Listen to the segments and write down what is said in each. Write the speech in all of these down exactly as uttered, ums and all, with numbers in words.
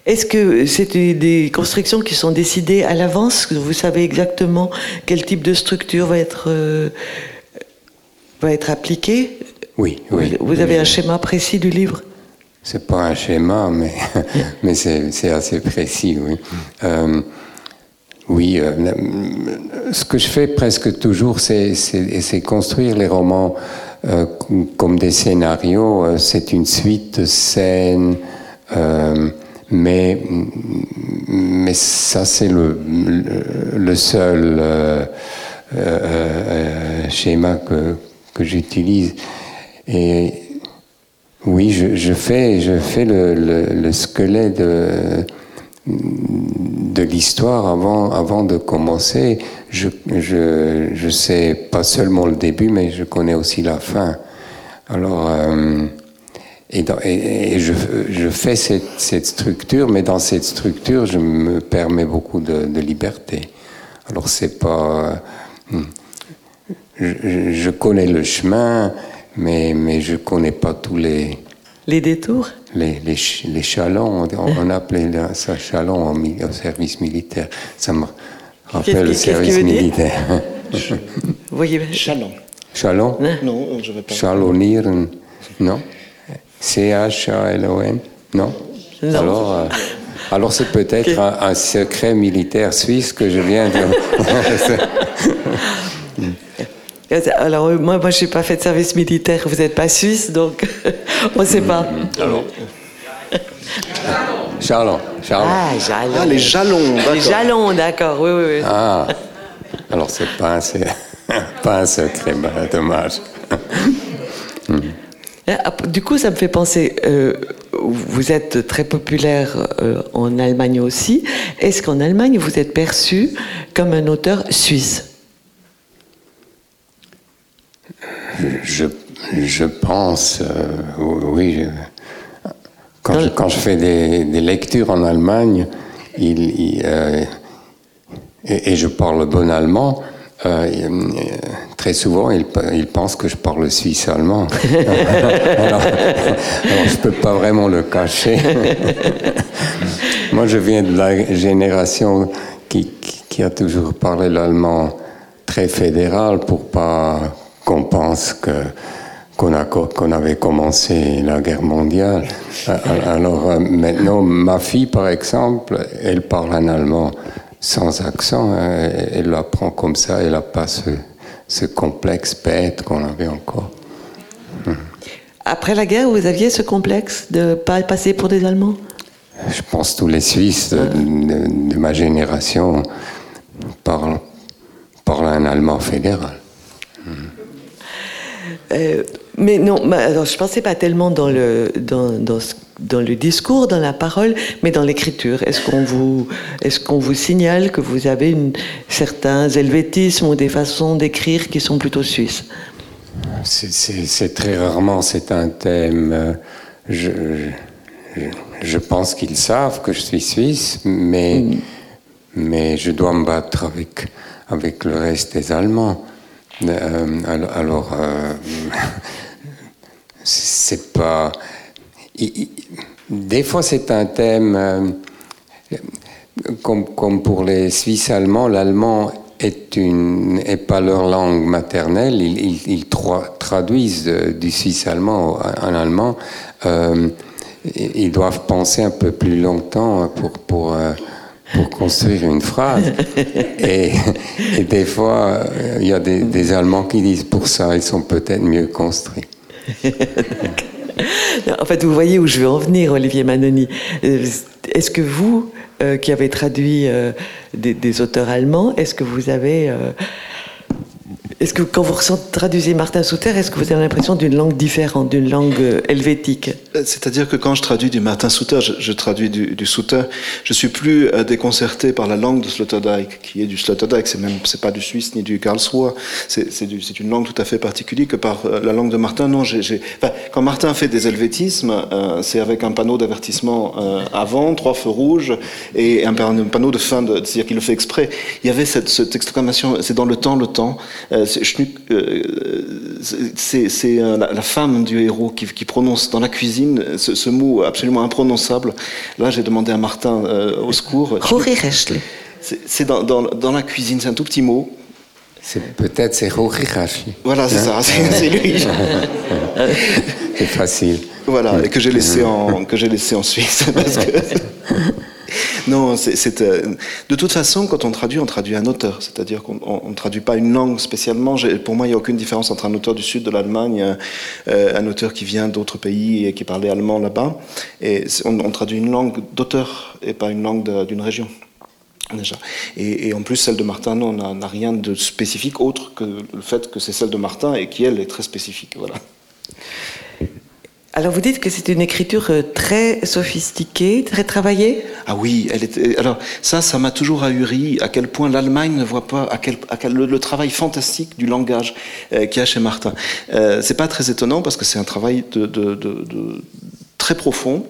Est-ce que c'est des constructions qui sont décidées à l'avance? Vous savez exactement quel type de structure va être, euh, va être appliqué? Oui, oui. Vous avez oui, un schéma précis du livre? C'est pas un schéma, mais, mais c'est, c'est assez précis, oui. Euh, oui, euh, ce que je fais presque toujours, c'est, c'est, c'est construire les romans euh, comme des scénarios. C'est une suite de scènes, euh, mais, mais ça, c'est le, le, le seul euh, euh, schéma que, que j'utilise. Et oui, je, je fais, je fais le, le, le squelette de, de l'histoire avant, avant de commencer. Je, je, je sais pas seulement le début, mais je connais aussi la fin. Alors, euh, et, dans, et, et je, je fais cette, cette structure, mais dans cette structure, je me permets beaucoup de, de liberté. Alors, c'est pas... Je, je connais le chemin, mais, mais je ne connais pas tous les... Les détours? Les, les, les chalons, on, on appelait ça chalon au, au service militaire. Ça me rappelle le service militaire. Vous voyez, Chalon. Chalon? Non, je ne vais pas. Chalonir, non? C H A L O N? Non? Non. Alors, euh, alors c'est peut-être okay. un, un secret militaire suisse que je viens de... Alors, moi, moi je n'ai pas fait de service militaire, vous n'êtes pas suisse, donc on ne sait pas. Alors. Jalons. Jalons. Ah, jalons. Ah, les jalons, d'accord. Les jalons, d'accord, oui, oui, oui. Ah, alors c'est pas un, c'est pas un secret, bah, dommage. Du coup, ça me fait penser, euh, vous êtes très populaire euh, en Allemagne aussi. Est-ce qu'en Allemagne, vous êtes perçu comme un auteur suisse ? Je, je pense, euh, oui. Je, quand, je, quand je fais des, des lectures en Allemagne, il, il, euh, et, et je parle bon allemand, euh, très souvent, ils, ils pensent que je parle suisse-allemand. alors, alors, je ne peux pas vraiment le cacher. Moi, je viens de la génération qui, qui a toujours parlé l'allemand très fédéral pour pas... qu'on pense que, qu'on, a, qu'on avait commencé la guerre mondiale. Alors euh, maintenant, ma fille, par exemple, elle parle un allemand sans accent. Hein, elle l'apprend comme ça, elle n'a pas ce, ce complexe bête qu'on avait encore. Hum. Après la guerre, vous aviez ce complexe de ne pas passer pour des Allemands ? Je pense que tous les Suisses de, de, de ma génération parlent, parlent un allemand fédéral. Hum. Euh, mais non, alors, je ne pensais pas tellement dans le, dans, dans, dans le discours, dans la parole, mais dans l'écriture. Est-ce qu'on vous, est-ce qu'on vous signale que vous avez une, certains helvétismes ou des façons d'écrire qui sont plutôt suisses ? c'est, c'est, c'est très rarement, c'est un thème. Je, je, je pense qu'ils savent que je suis suisse, mais, mm. mais je dois me battre avec, avec le reste des Allemands. Euh, alors, alors euh, c'est pas. Il, il, des fois, c'est un thème euh, comme, comme pour les Suisses allemands. L'allemand est une est pas leur langue maternelle. Ils, ils, ils tra- traduisent du suisse allemand en allemand. Euh, ils doivent penser un peu plus longtemps pour pour euh, pour construire une phrase. Et, et des fois, il y a des, des Allemands qui disent pour ça, ils sont peut-être mieux construits. En fait, vous voyez où je veux en venir, Olivier Manoni. Est-ce que vous, euh, qui avez traduit euh, des, des auteurs allemands, est-ce que vous avez... Euh, est-ce que quand vous traduisez Martin Suter, est-ce que vous avez l'impression d'une langue différente, d'une langue euh, helvétique ? C'est-à-dire que quand je traduis du Martin Suter, je, je traduis du, du Suter, je suis plus euh, déconcerté par la langue de Sloterdijk, qui est du Sloterdijk, c'est même c'est pas du suisse ni du Karlsruhe, c'est, c'est, du, c'est une langue tout à fait particulière que par euh, la langue de Martin. Non, j'ai, j'ai, enfin, quand Martin fait des helvétismes, euh, c'est avec un panneau d'avertissement euh, avant, trois feux rouges et un, un panneau de fin, de, c'est-à-dire qu'il le fait exprès. Il y avait cette, cette exclamation, c'est dans le temps, le temps. Euh, Euh, c'est, euh, c'est, c'est euh, la, la femme du héros qui, qui prononce dans la cuisine ce, ce mot absolument imprononçable. Là, j'ai demandé à Martin euh, au secours. C'est, c'est dans, dans, dans la cuisine, c'est un tout petit mot. C'est, peut-être c'est Hochirashi. Voilà, c'est ça, c'est, c'est lui. C'est facile. Voilà, et que j'ai laissé en, que j'ai laissé en Suisse. Parce que... Non, c'est, c'est, euh, de toute façon, quand on traduit, on traduit un auteur. C'est-à-dire qu'on ne traduit pas une langue spécialement. J'ai, pour moi, il n'y a aucune différence entre un auteur du sud de l'Allemagne, euh, un auteur qui vient d'autres pays et qui parlait allemand là-bas. Et on, on traduit une langue d'auteur et pas une langue de, d'une région. Déjà. Et, et en plus, celle de Martin, non, n'a, n'a rien de spécifique autre que le fait que c'est celle de Martin et qui, elle, est très spécifique. Voilà. Alors vous dites que c'est une écriture très sophistiquée, très travaillée ? Ah oui, elle était. Alors ça, ça m'a toujours ahuri à quel point l'Allemagne ne voit pas à quel, à quel le, le travail fantastique du langage euh, qu'il y a chez Martin. Euh, c'est pas très étonnant parce que c'est un travail de, de, de, de très profond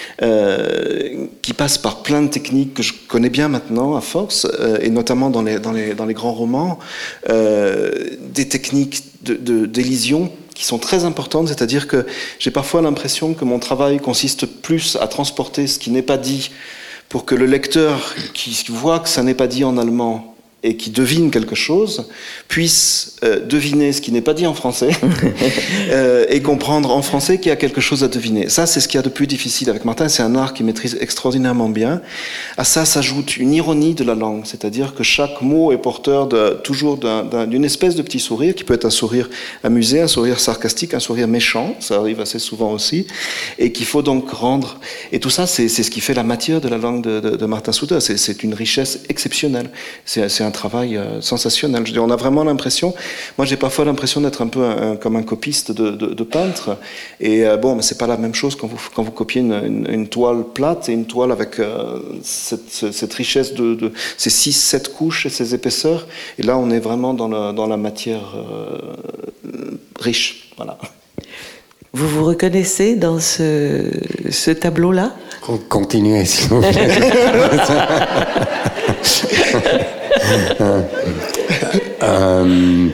euh, qui passe par plein de techniques que je connais bien maintenant à force euh, et notamment dans les dans les dans les grands romans, euh, des techniques de, de, d'élision qui sont très importantes, c'est-à-dire que j'ai parfois l'impression que mon travail consiste plus à transporter ce qui n'est pas dit pour que le lecteur qui voit que ça n'est pas dit en allemand et qui devine quelque chose, puisse euh, deviner ce qui n'est pas dit en français euh, et comprendre en français qu'il y a quelque chose à deviner. Ça, c'est ce qu'il y a de plus difficile avec Martin, c'est un art qu'il maîtrise extraordinairement bien. À ça s'ajoute une ironie de la langue, c'est-à-dire que chaque mot est porteur de, toujours d'un, d'un, d'une espèce de petit sourire, qui peut être un sourire amusé, un sourire sarcastique, un sourire méchant, ça arrive assez souvent aussi, et qu'il faut donc rendre... Et tout ça, c'est, c'est ce qui fait la matière de la langue de, de, de Martin Suter, c'est, c'est une richesse exceptionnelle, c'est, c'est un travail euh, sensationnel. Je veux dire, on a vraiment l'impression, moi j'ai parfois l'impression d'être un peu un, un, comme un copiste de, de, de peintre, et euh, bon, mais c'est pas la même chose quand vous, quand vous copiez une, une, une toile plate et une toile avec euh, cette, cette richesse de, de ces six, sept couches et ces épaisseurs, et là on est vraiment dans, le, dans la matière euh, riche, voilà. Vous vous reconnaissez dans ce, ce tableau-là ? Continuez, s'il vous plaît. euh,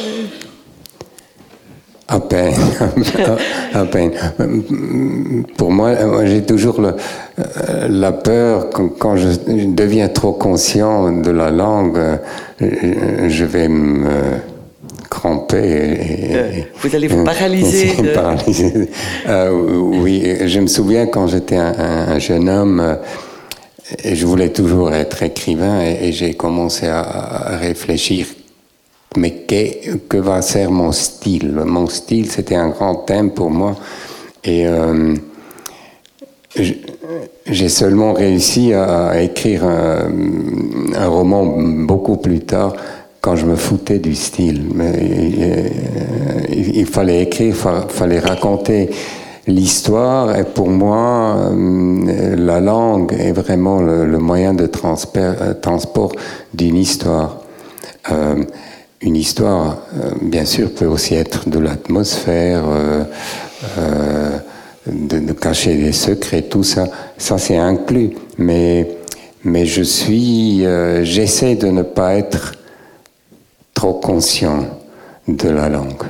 à peine, à peine. Pour moi, j'ai toujours le, la peur quand, quand je deviens trop conscient de la langue, je vais me cramper. Et, et, vous allez vous paralyser. De... paralyser. Euh, oui, je me souviens quand j'étais un, un jeune homme. Et je voulais toujours être écrivain et, et j'ai commencé à, à réfléchir, mais que, que va faire mon style ? Mon style, c'était un grand thème pour moi. Et euh, j'ai seulement réussi à, à écrire un, un roman beaucoup plus tard, quand je me foutais du style. Mais, euh, il, il fallait écrire, il fallait raconter l'histoire, et pour moi, euh, la langue est vraiment le, le moyen de transper, euh, transport d'une histoire. Euh, une histoire, euh, bien sûr, peut aussi être de l'atmosphère, euh, euh, de, de cacher des secrets, tout ça, ça c'est inclus. Mais, mais je suis, euh, j'essaie de ne pas être trop conscient de la langue.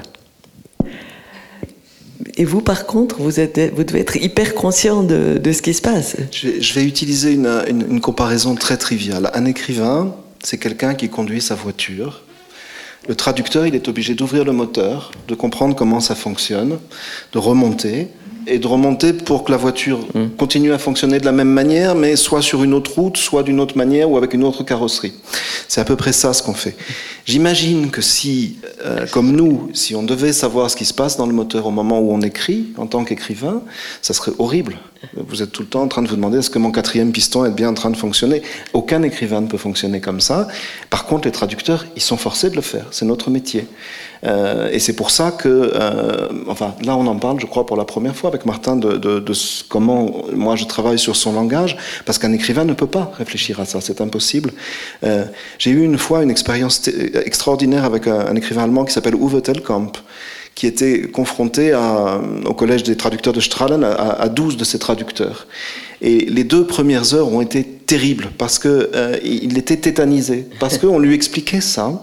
Et vous, par contre, vous, êtes, vous devez être hyper conscient de, de ce qui se passe. Je vais, je vais utiliser une, une, une comparaison très triviale. Un écrivain, c'est quelqu'un qui conduit sa voiture. Le traducteur, il est obligé d'ouvrir le moteur, de comprendre comment ça fonctionne, de remonter, et de remonter pour que la voiture mmh. continue à fonctionner de la même manière, mais soit sur une autre route, soit d'une autre manière, ou avec une autre carrosserie. C'est à peu près ça ce qu'on fait. J'imagine que si, euh, comme nous, si on devait savoir ce qui se passe dans le moteur au moment où on écrit, en tant qu'écrivain, ça serait horrible. Vous êtes tout le temps en train de vous demander est-ce que mon quatrième piston est bien en train de fonctionner. Aucun écrivain ne peut fonctionner comme ça. Par contre, les traducteurs, ils sont forcés de le faire. C'est notre métier. Euh, et c'est pour ça que, euh, enfin, là on en parle, je crois, pour la première fois avec Martin de, de, de comment moi je travaille sur son langage, parce qu'un écrivain ne peut pas réfléchir à ça, c'est impossible. Euh, j'ai eu une fois une expérience t- extraordinaire avec un, un écrivain allemand qui s'appelle Uwe Tellkamp, qui était confronté à, au collège des traducteurs de Strahlen à, à douze de ses traducteurs. Et les deux premières heures ont été terribles parce que euh, il était tétanisé, parce qu'on lui expliquait ça.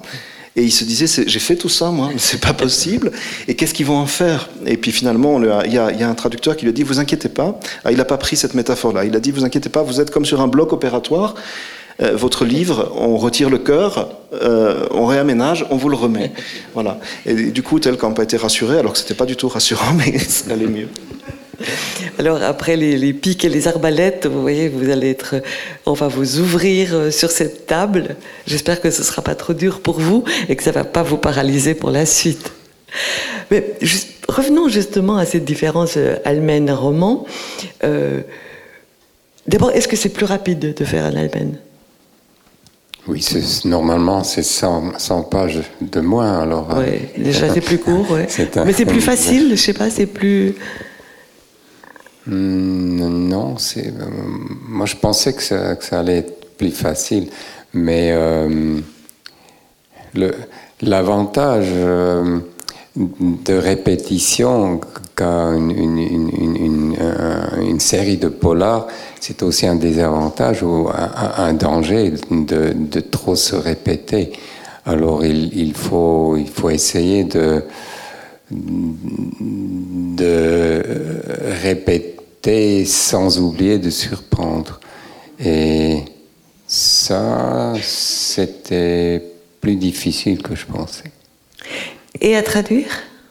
Et il se disait, c'est, j'ai fait tout ça, moi, mais c'est pas possible. Et qu'est-ce qu'ils vont en faire? Et puis finalement, il y a, il y a un traducteur qui lui a dit, vous inquiétez pas. Ah, il n'a pas pris cette métaphore-là. Il a dit, vous inquiétez pas, vous êtes comme sur un bloc opératoire. Euh, votre livre, on retire le cœur, euh, on réaménage, on vous le remet. Voilà. Et du coup, tel qu'on n'a pas été rassuré, alors que c'était pas du tout rassurant, mais ça allait mieux. Alors après les, les piques et les arbalètes, vous voyez, vous allez être, on va vous ouvrir sur cette table. J'espère que ce sera pas trop dur pour vous et que ça va pas vous paralyser pour la suite. Mais juste, revenons justement à cette différence euh, Almen-roman. Euh, d'abord, est-ce que c'est plus rapide de faire un Almen? Oui, c'est, normalement c'est cent, cent pages de moins. Alors. Oui, euh, déjà c'est plus court. Ouais. C'est un... Mais c'est plus facile, je sais pas, c'est plus. Non, c'est. Euh, moi, je pensais que ça, que ça allait être plus facile, mais euh, le, l'avantage euh, de répétition qu'a une, une, une, une, une, une série de polars, c'est aussi un désavantage ou un, un danger de, de trop se répéter. Alors, il, il faut, il faut essayer de de répéter sans oublier de surprendre. Et ça, c'était plus difficile que je pensais. Et à traduire ?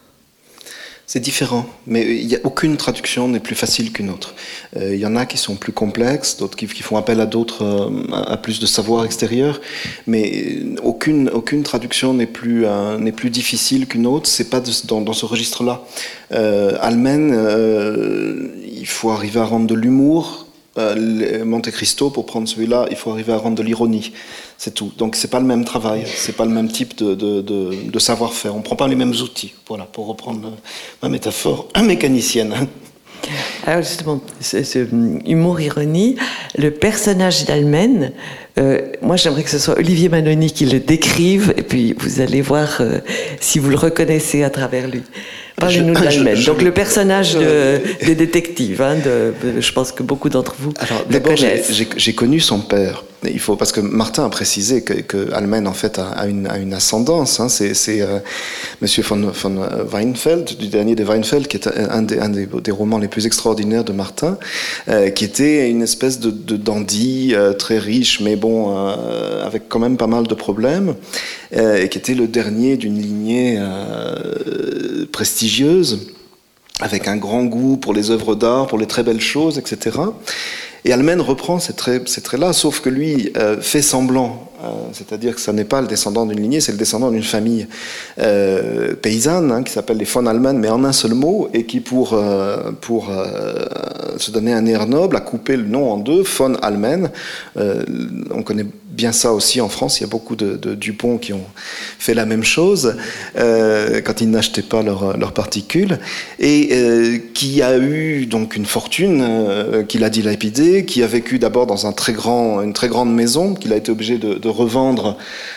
C'est différent, mais il y a aucune traduction n'est plus facile qu'une autre. Euh, il y en a qui sont plus complexes, d'autres qui, qui font appel à d'autres, euh, à plus de savoir extérieur, mais aucune aucune traduction n'est plus euh, n'est plus difficile qu'une autre. C'est pas de, dans, dans ce registre-là. Euh, Almen, euh, il faut arriver à rendre de l'humour. Euh, Monte Cristo, pour prendre celui-là, il faut arriver à rendre de l'ironie. C'est tout. Donc c'est pas le même travail, c'est pas le même type de, de, de, de savoir-faire. On prend pas les mêmes outils. Voilà, pour reprendre ma métaphore mécanicienne. Alors justement, ce, ce humour-ironie, le personnage d'Almen, euh, moi j'aimerais que ce soit Olivier Manoni qui le décrive, et puis vous allez voir euh, si vous le reconnaissez à travers lui. Parlez-nous d'Almen. Donc le personnage de, de détective, hein, de, de, je pense que beaucoup d'entre vous Alors, le d'abord, connaissent. J'ai, j'ai, j'ai connu son père. Il faut, parce que Martin a précisé que, que Almen en fait a, a, une, a une ascendance. Hein. C'est, c'est euh, Monsieur von, von Weinfeld, du dernier des Weinfeld, qui est un, des, un des, des romans les plus extraordinaires de Martin, euh, qui était une espèce de, de dandy euh, très riche, mais bon, euh, avec quand même pas mal de problèmes, euh, et qui était le dernier d'une lignée euh, prestigieuse, avec un grand goût pour les œuvres d'art, pour les très belles choses, et cetera. Et Almen reprend ces traits, ces traits-là, sauf que lui euh, fait semblant, euh, c'est-à-dire que ça n'est pas le descendant d'une lignée, c'est le descendant d'une famille euh, paysanne, hein, qui s'appelle les von Almen, mais en un seul mot, et qui, pour, euh, pour euh, se donner un air noble, a coupé le nom en deux, von Almen. Euh, on connaît bien ça aussi en France, il y a beaucoup de, de Dupont qui ont fait la même chose euh, quand ils n'achetaient pas leurs leur particules, et euh, qui a eu donc une fortune euh, qu'il a dilapidée, qui a vécu d'abord dans un très grand, une très grande maison, qu'il a été obligé de, de revendre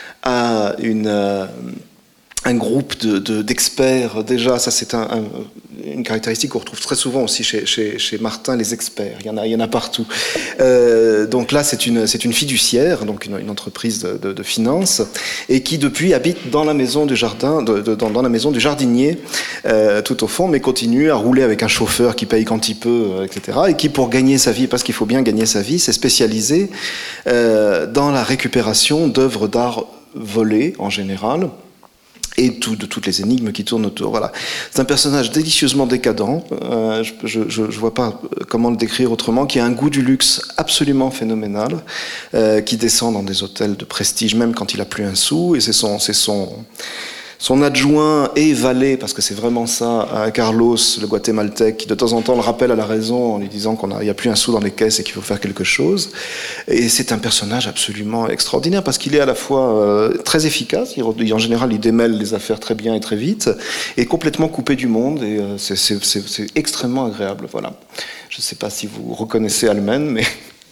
à une... Euh, un groupe de, de, d'experts, déjà, ça c'est un, un, une caractéristique qu'on retrouve très souvent aussi chez, chez, chez Martin, les experts, il y en a, il y en a partout. Euh, donc là, c'est une, c'est une fiduciaire, donc une, une entreprise de, de, de finance, et qui depuis habite dans la maison du jardin, de, de, dans, dans la maison du jardinier, euh, tout au fond, mais continue à rouler avec un chauffeur qui paye quand il peut, et cetera, et qui, pour gagner sa vie, parce qu'il faut bien gagner sa vie, s'est spécialisé euh, dans la récupération d'œuvres d'art volées, en général, et tout, de toutes les énigmes qui tournent autour. Voilà. C'est un personnage délicieusement décadent, euh, je ne vois pas comment le décrire autrement, qui a un goût du luxe absolument phénoménal, euh, qui descend dans des hôtels de prestige même quand il n'a plus un sou, et c'est son, c'est son, son adjoint et valet, parce que c'est vraiment ça, Carlos, le guatémaltèque, qui de temps en temps le rappelle à la raison en lui disant qu'il n'y a plus un sou dans les caisses et qu'il faut faire quelque chose. Et c'est un personnage absolument extraordinaire, parce qu'il est à la fois euh, très efficace, il, en général il démêle les affaires très bien et très vite, et complètement coupé du monde, et euh, c'est, c'est, c'est, c'est extrêmement agréable. Voilà. Je ne sais pas si vous reconnaissez Almen, mais...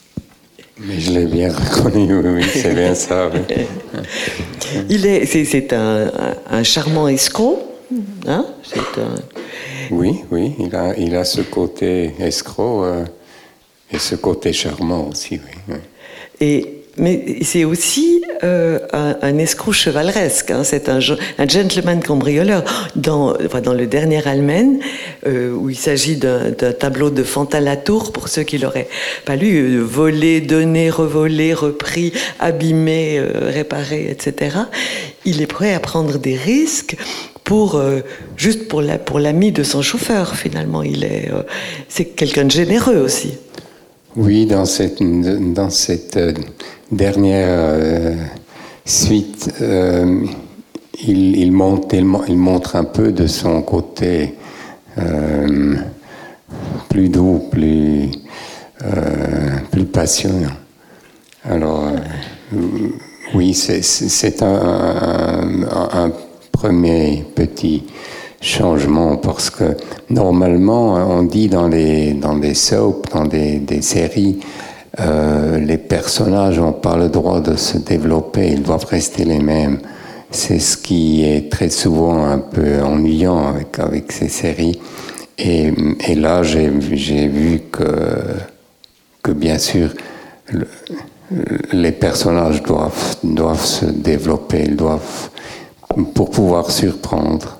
Mais je l'ai bien reconnu, oui, oui, c'est bien ça. Oui. Il est, c'est, c'est un, un, un charmant escroc, hein, c'est un... Oui, oui, il a, il a ce côté escroc euh, et ce côté charmant aussi, oui. oui. Et mais c'est aussi euh, un, un escroc chevaleresque. Hein. C'est un, un gentleman cambrioleur. Dans, enfin, dans le dernier Almen, euh, où il s'agit d'un, d'un tableau de Fantin-Latour, pour ceux qui l'auraient pas lu, euh, volé, donné, revolé, repris, abîmé, euh, réparé, et cetera. Il est prêt à prendre des risques pour euh, juste pour la, pour l'ami de son chauffeur. Finalement, il est euh, c'est quelqu'un de généreux aussi. Oui, dans cette dans cette euh, dernière euh, suite, euh, il, il, monte, il, il montre un peu de son côté euh, plus doux, plus, euh, plus passionnant. Alors, euh, oui, c'est, c'est un, un, un premier petit changement, parce que normalement, on dit dans les, dans des soaps, dans des, des séries, euh, les personnages n'ont pas le droit de se développer, ils doivent rester les mêmes. C'est ce qui est très souvent un peu ennuyant avec, avec ces séries. Et, et là, j'ai, j'ai vu que, que bien sûr, le, les personnages doivent, doivent se développer, ils doivent, pour pouvoir surprendre.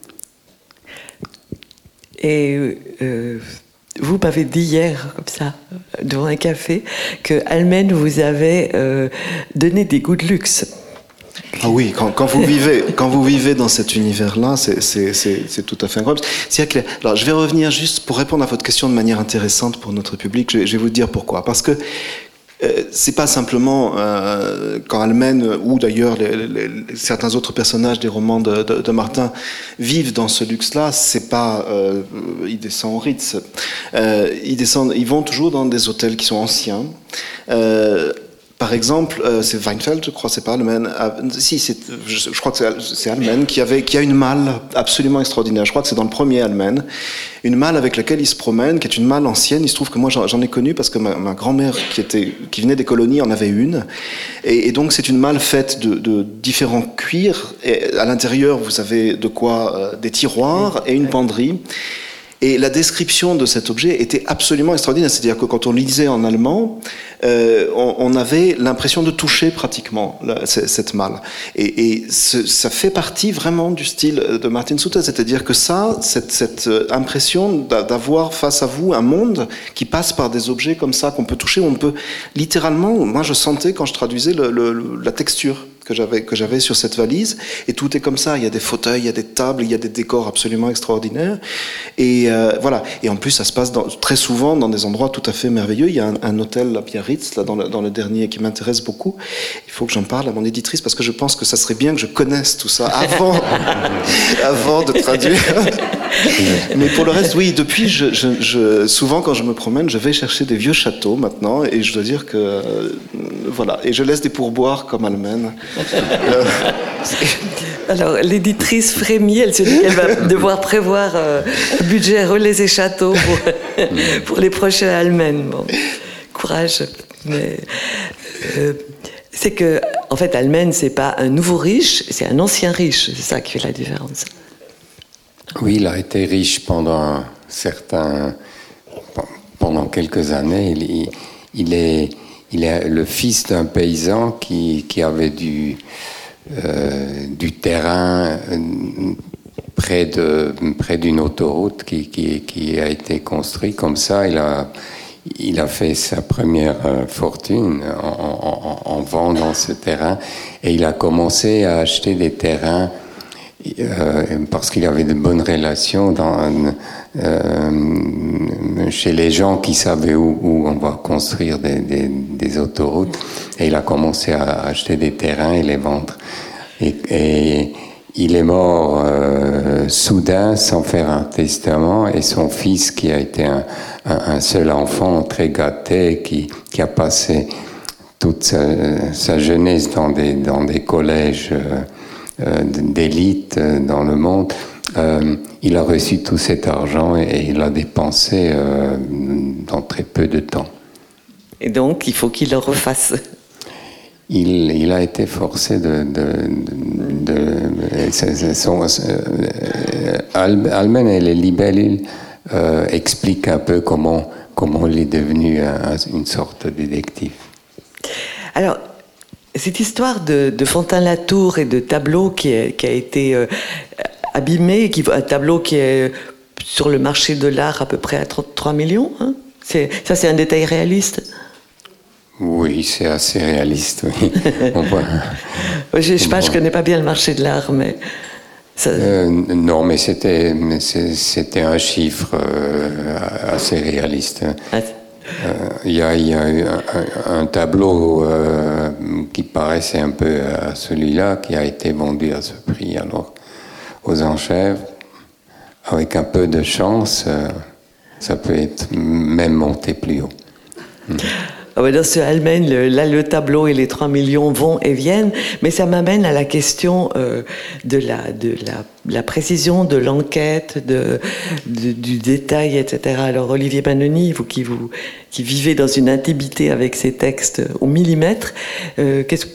Et euh, vous m'avez dit hier, comme ça, devant un café, que Almen vous avait euh, donné des goûts de luxe. Ah oui, quand, quand, vous vivez, quand vous vivez dans cet univers-là, c'est, c'est, c'est, c'est tout à fait incroyable. C'est que, alors, je vais revenir juste pour répondre à votre question de manière intéressante pour notre public. Je, je vais vous dire pourquoi. Parce que euh, c'est pas simplement euh, quand Almen, ou d'ailleurs les, les, les, certains autres personnages des romans de, de, de Martin vivent dans ce luxe-là, c'est pas euh, ils descendent au Ritz. Euh, ils descendent, ils vont toujours dans des hôtels qui sont anciens. Euh, Par exemple, euh, c'est Weinfeld, je crois, c'est pas Almen. Euh, si, c'est, je, je crois que c'est, c'est Almen qui avait, qui a une malle absolument extraordinaire. Je crois que c'est dans le premier Almen, une malle avec laquelle il se promène, qui est une malle ancienne. Il se trouve que moi j'en, j'en ai connu parce que ma, ma grand-mère, qui était, qui venait des colonies, en avait une. Et, et donc c'est une malle faite de, de différents cuirs. Et à l'intérieur, vous avez de quoi euh, des tiroirs et une penderie. Et la description de cet objet était absolument extraordinaire. C'est-à-dire que quand on lisait en allemand, euh, on, on avait l'impression de toucher pratiquement la, cette malle. Et, et ce, ça fait partie vraiment du style de Martin Suter. C'est-à-dire que ça, cette, cette impression d'avoir face à vous un monde qui passe par des objets comme ça, qu'on peut toucher, on peut littéralement... Moi, je sentais quand je traduisais le, le, la texture que j'avais, que j'avais sur cette valise, et tout est comme ça, il y a des fauteuils, il y a des tables, il y a des décors absolument extraordinaires, et euh, voilà, et en plus ça se passe dans, très souvent dans des endroits tout à fait merveilleux. Il y a un, un hôtel à Biarritz, là, dans, le, dans le dernier, qui m'intéresse beaucoup. Il faut que j'en parle à mon éditrice, parce que je pense que ça serait bien que je connaisse tout ça avant, avant de traduire. Mais pour le reste, oui, depuis, je, je, je, souvent quand je me promène, je vais chercher des vieux châteaux maintenant, et je dois dire que, euh, voilà, et je laisse des pourboires comme Almen. Euh, Alors, l'éditrice frémit, elle se dit qu'elle va devoir prévoir euh, un budget relais et châteaux pour, pour les prochains Almen. Bon, courage. Mais, euh, c'est que, en fait, Almen, c'est pas un nouveau riche, c'est un ancien riche. C'est ça qui fait la différence. Oui, il a été riche pendant certains, pendant quelques années. Il, il est, il est le fils d'un paysan qui, qui avait du, euh, du terrain près de, près d'une autoroute qui, qui, qui a été construite comme ça. Il a, il a fait sa première fortune en, en, en vendant ce terrain, et il a commencé à acheter des terrains. Euh, parce qu'il avait de bonnes relations dans, euh, chez les gens qui savaient où, où on va construire des, des, des autoroutes, et il a commencé à acheter des terrains et les vendre. Et, et il est mort euh, soudain, sans faire un testament, et son fils, qui a été un, un, un seul enfant très gâté, qui, qui a passé toute sa, sa jeunesse dans des, dans des collèges euh, Euh, d'élite euh, dans le monde, euh, il a reçu tout cet argent et, et il l'a dépensé euh, dans très peu de temps. Et donc, il faut qu'il le refasse. Il, il a été forcé de... de, de, de c'est, c'est son, euh, Almen et les libellules euh, expliquent un peu comment, comment il est devenu un, une sorte de détective. Alors, cette histoire de, de Fontaine-Latour et de tableau qui, est, qui a été euh, abîmé, qui, un tableau qui est sur le marché de l'art à peu près à trente-trois millions, hein, c'est, ça c'est un détail réaliste? Oui, c'est assez réaliste, oui. On voit, je ne sais pas, je ne connais pas bien le marché de l'art, mais... Ça... Euh, non, mais c'était, c'était un chiffre euh, assez réaliste. Il ah, euh, y, a, y a eu un, un tableau euh, qui paraissait un peu à celui-là, qui a été vendu à ce prix. Alors, aux enchères, avec un peu de chance, euh, ça peut être même monté plus haut. Mmh. Dans ce Allemagne, le, là, le tableau et les trois millions vont et viennent, mais ça m'amène à la question euh, de, la, de la, la précision, de l'enquête, de, de, du détail, et cetera. Alors, Olivier Mannoni, vous qui, vous qui vivez dans une intimité avec ces textes au millimètre, euh, qu'est-ce que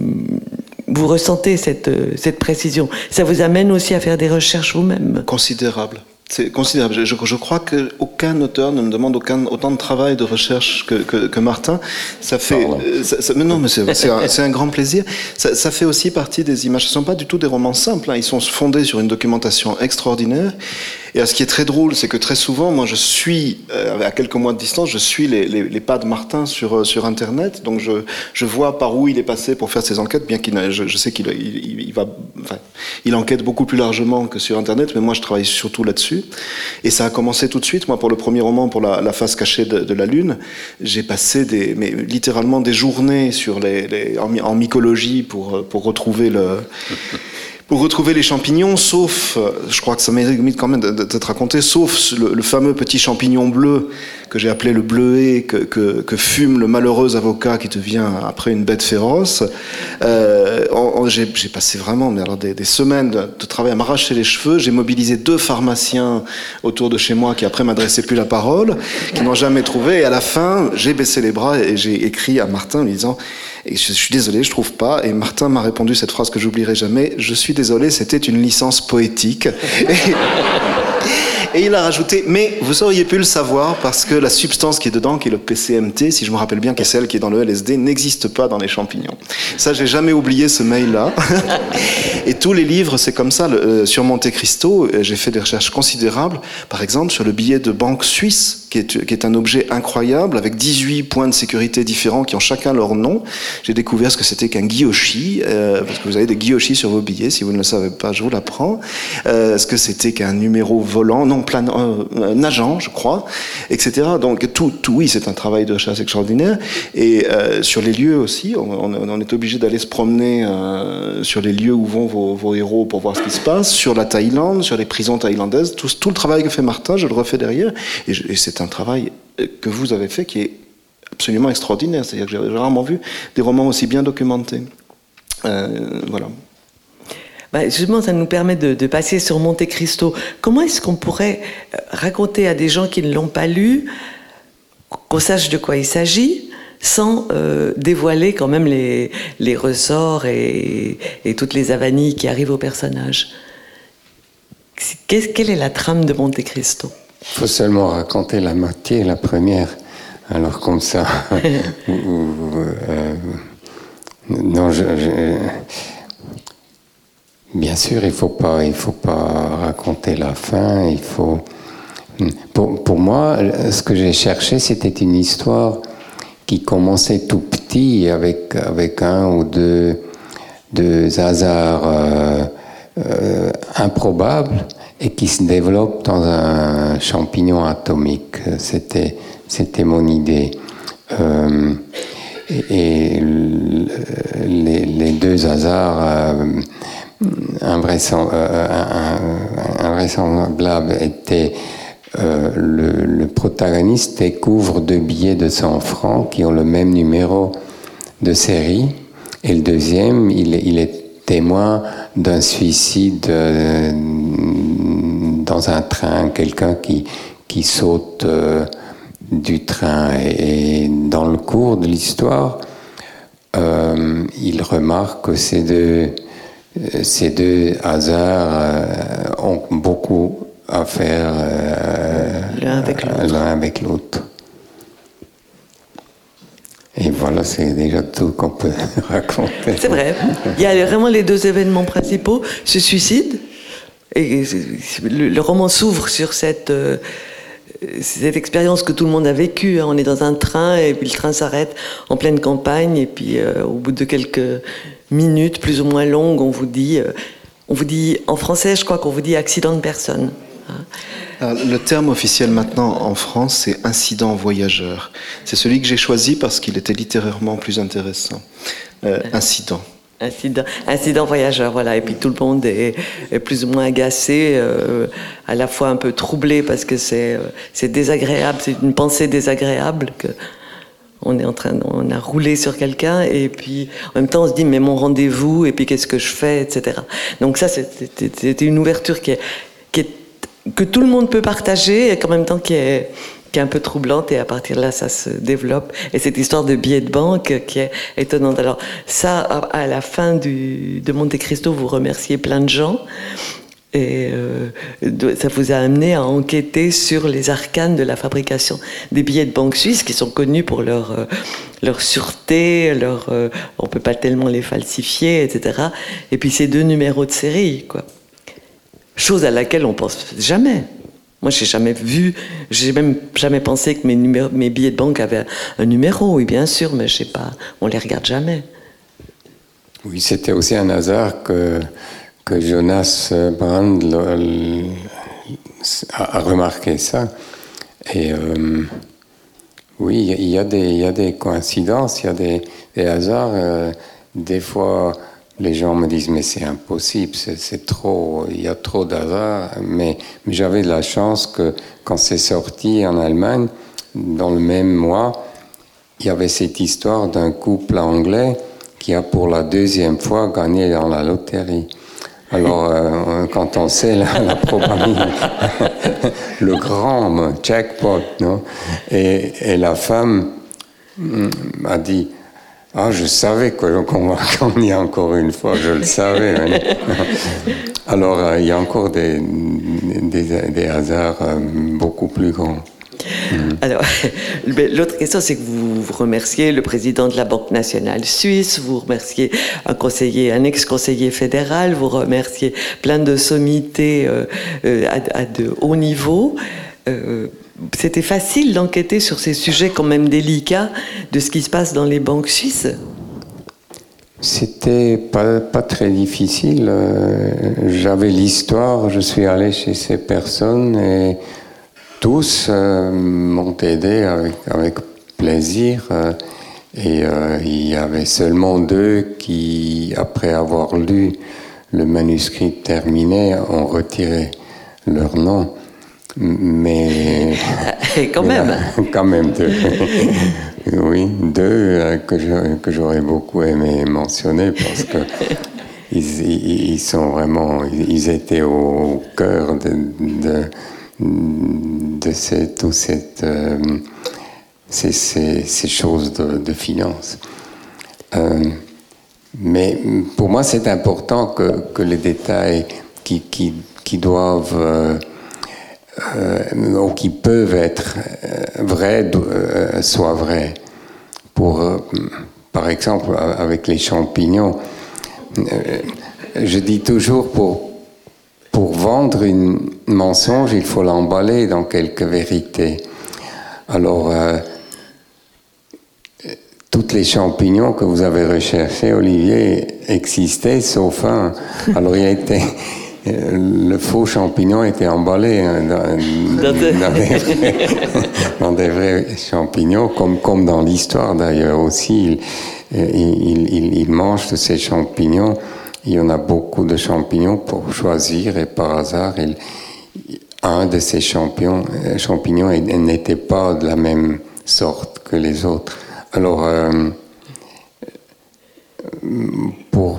vous ressentez cette, cette précision? Ça vous amène aussi à faire des recherches vous-même? Considérable. C'est considérable. Je, je crois qu'aucun auteur ne me demande aucun, autant de travail, de recherche que, que, que Martin. Ça fait, ça, ça, mais non, mais c'est, c'est, un, c'est un grand plaisir. Ça, ça fait aussi partie des images. Ce ne sont pas du tout des romans simples. Hein. Ils sont fondés sur une documentation extraordinaire. Et à ce qui est très drôle, c'est que très souvent, moi, je suis, euh, à quelques mois de distance, je suis les, les, les pas de Martin sur, sur Internet. Donc, je, je vois par où il est passé pour faire ses enquêtes, bien qu'il, je, je sais qu'il il, il va, enfin, il enquête beaucoup plus largement que sur Internet, mais moi, je travaille surtout là-dessus. Et ça a commencé tout de suite. Moi, pour le premier roman, pour la, la face cachée de, de la Lune, j'ai passé des, mais littéralement des journées sur les, les, en, en mycologie pour, pour retrouver le... Pour retrouver les champignons, sauf, je crois que ça mérite quand même d'être raconté, sauf le, le fameux petit champignon bleu que j'ai appelé le bleuet, que, que, que fume le malheureux avocat qui devient après une bête féroce. Euh, en, en, j'ai, j'ai passé vraiment mais alors des, des semaines de, de travail à m'arracher les cheveux. J'ai mobilisé deux pharmaciens autour de chez moi qui après m'adressaient plus la parole, qui n'ont jamais trouvé. Et à la fin, j'ai baissé les bras et j'ai écrit à Martin en lui disant... Et je suis désolé, je trouve pas. Et Martin m'a répondu cette phrase que j'oublierai jamais. Je suis désolé, c'était une licence poétique. Et, et il a rajouté, mais vous auriez pu le savoir parce que la substance qui est dedans, qui est le P C M T, si je me rappelle bien, qui est celle qui est dans le L S D, n'existe pas dans les champignons. Ça, j'ai jamais oublié ce mail-là. Et tous les livres, c'est comme ça. Le, euh, sur Monte Cristo, j'ai fait des recherches considérables. Par exemple, sur le billet de banque suisse, qui est, qui est un objet incroyable, avec dix-huit points de sécurité différents qui ont chacun leur nom. J'ai découvert ce que c'était qu'un guillochi, euh, parce que vous avez des guillochis sur vos billets, si vous ne le savez pas, je vous l'apprends. Euh, ce que c'était qu'un numéro volant, non, plan, euh, nageant, je crois, et cetera. Donc tout, tout oui, c'est un travail de recherche extraordinaire. Et euh, sur les lieux aussi, on, on, on est obligé d'aller se promener euh, sur les lieux où vont vos, vos héros pour voir ce qui se passe, sur la Thaïlande, sur les prisons thaïlandaises. Tout, tout le travail que fait Martin, je le refais derrière, et, je, et c'est un travail que vous avez fait qui est absolument extraordinaire. C'est-à-dire que j'ai rarement vu des romans aussi bien documentés. Euh, voilà. Bah justement, ça nous permet de, de passer sur Monte Cristo. Comment est-ce qu'on pourrait raconter à des gens qui ne l'ont pas lu, qu'on sache de quoi il s'agit, sans euh, dévoiler quand même les, les ressorts et, et toutes les avanies qui arrivent aux personnages? Qu'est, quelle est la trame de Monte Cristo? Il faut seulement raconter la moitié, la première. Alors comme ça, ou, ou, euh, non, je, je, bien sûr, il faut pas, il faut pas raconter la fin. Il faut, pour, pour moi, ce que j'ai cherché, c'était une histoire qui commençait tout petit, avec avec un ou deux, deux hasards euh, euh, improbables, et qui se développe dans un champignon atomique. C'était C'était mon idée. Euh, et et les, les deux hasards euh, invraisemblables étaient euh, le, le protagoniste découvre deux billets de cent francs qui ont le même numéro de série, et le deuxième, il, il est témoin d'un suicide euh, dans un train, quelqu'un qui, qui saute euh, du train. Et dans le cours de l'histoire, euh, il remarque que ces deux, ces deux hasards euh, ont beaucoup à faire euh, l'un avec l'autre. L'un avec l'autre. Et voilà, c'est déjà tout qu'on peut raconter. C'est vrai. Il y a vraiment les deux événements principaux, ce suicide, et le, le roman s'ouvre sur cette, euh, cette expérience que tout le monde a vécue. On est dans un train, et puis le train s'arrête en pleine campagne, et puis euh, au bout de quelques minutes, plus ou moins longues, on vous dit, euh, on vous dit en français, je crois qu'on vous dit accident de personne. Alors, le terme officiel maintenant en France, c'est incident voyageur. C'est celui que j'ai choisi parce qu'il était littérairement plus intéressant. Euh, incident. Incident, incident voyageur, voilà. Et puis tout le monde est, est plus ou moins agacé, euh, à la fois un peu troublé parce que c'est, euh, c'est désagréable, c'est une pensée désagréable que on est en train, on a roulé sur quelqu'un, et puis en même temps on se dit mais mon rendez-vous, et puis qu'est-ce que je fais, et cetera. Donc ça c'était, c'était une ouverture qui est, qui est que tout le monde peut partager, et qu'en même temps qui est, qui est un peu troublante, et à partir de là, ça se développe. Et cette histoire de billets de banque qui est étonnante. Alors ça, à la fin du, de Monte Cristo, vous remerciez plein de gens, et euh, ça vous a amené à enquêter sur les arcanes de la fabrication des billets de banque suisses, qui sont connus pour leur, euh, leur sûreté, leur, euh, on ne peut pas tellement les falsifier, et cetera. Et puis ces deux numéros de série, quoi. Chose à laquelle on pense jamais. Moi, j'ai jamais vu, j'ai même jamais pensé que mes, numéros, mes billets de banque avaient un numéro. Oui, bien sûr, mais je sais pas, on les regarde jamais. Oui, c'était aussi un hasard que, que Jonas Brand le, le, a, a remarqué ça. Et euh, oui, il y a des, il y a des coïncidences, il y a des, des hasards. Euh, des fois, les gens me disent, mais c'est impossible, c'est, c'est trop, il y a trop d'hasard. Mais, mais j'avais de la chance que quand c'est sorti en Allemagne, dans le même mois, il y avait cette histoire d'un couple anglais qui a pour la deuxième fois gagné dans la loterie. Alors, euh, quand on sait la, la probabilité, le grand jackpot, non? Et, et la femme a dit, ah, je savais qu'on va gagner encore une fois, je le savais. Alors, euh, il y a encore des, des, des hasards euh, beaucoup plus grands. Mmh. Alors, l'autre question, c'est que vous, vous remerciez le président de la Banque nationale suisse, vous remerciez un conseiller, un ex-conseiller fédéral, vous remerciez plein de sommités euh, à, à de haut niveau. Euh, C'était facile d'enquêter sur ces sujets quand même délicats de ce qui se passe dans les banques suisses? C'était pas, pas très difficile. J'avais l'histoire, je suis allé chez ces personnes et tous euh, m'ont aidé avec, avec plaisir. Et euh, il y avait seulement deux qui, après avoir lu le manuscrit terminé, ont retiré leur nom. Mais quand même, là, quand même deux, oui, deux euh, que, je, que j'aurais beaucoup aimé mentionner parce que ils, ils, ils sont vraiment, ils étaient au cœur de de, de cette, tout cette, euh, ces, ces, ces choses de, de finance. Euh, mais pour moi, c'est important que, que les détails qui, qui, qui doivent euh, Euh, ou qui peuvent être euh, vrais, euh, soient vrais. Pour, euh, par exemple, avec les champignons, euh, je dis toujours pour, pour vendre une mensonge, il faut l'emballer dans quelques vérités. Alors, euh, toutes les champignons que vous avez recherchés, Olivier, existaient, sauf un. Alors, il a été... Le faux champignon était emballé dans, dans, des... dans, des, vrais, dans des vrais champignons, comme, comme dans l'histoire d'ailleurs aussi. Il, il, il, il mange de ces champignons. Il y en a beaucoup de champignons pour choisir, et par hasard, il, un de ces champignons, champignons n'était pas de la même sorte que les autres. Alors, euh, pour...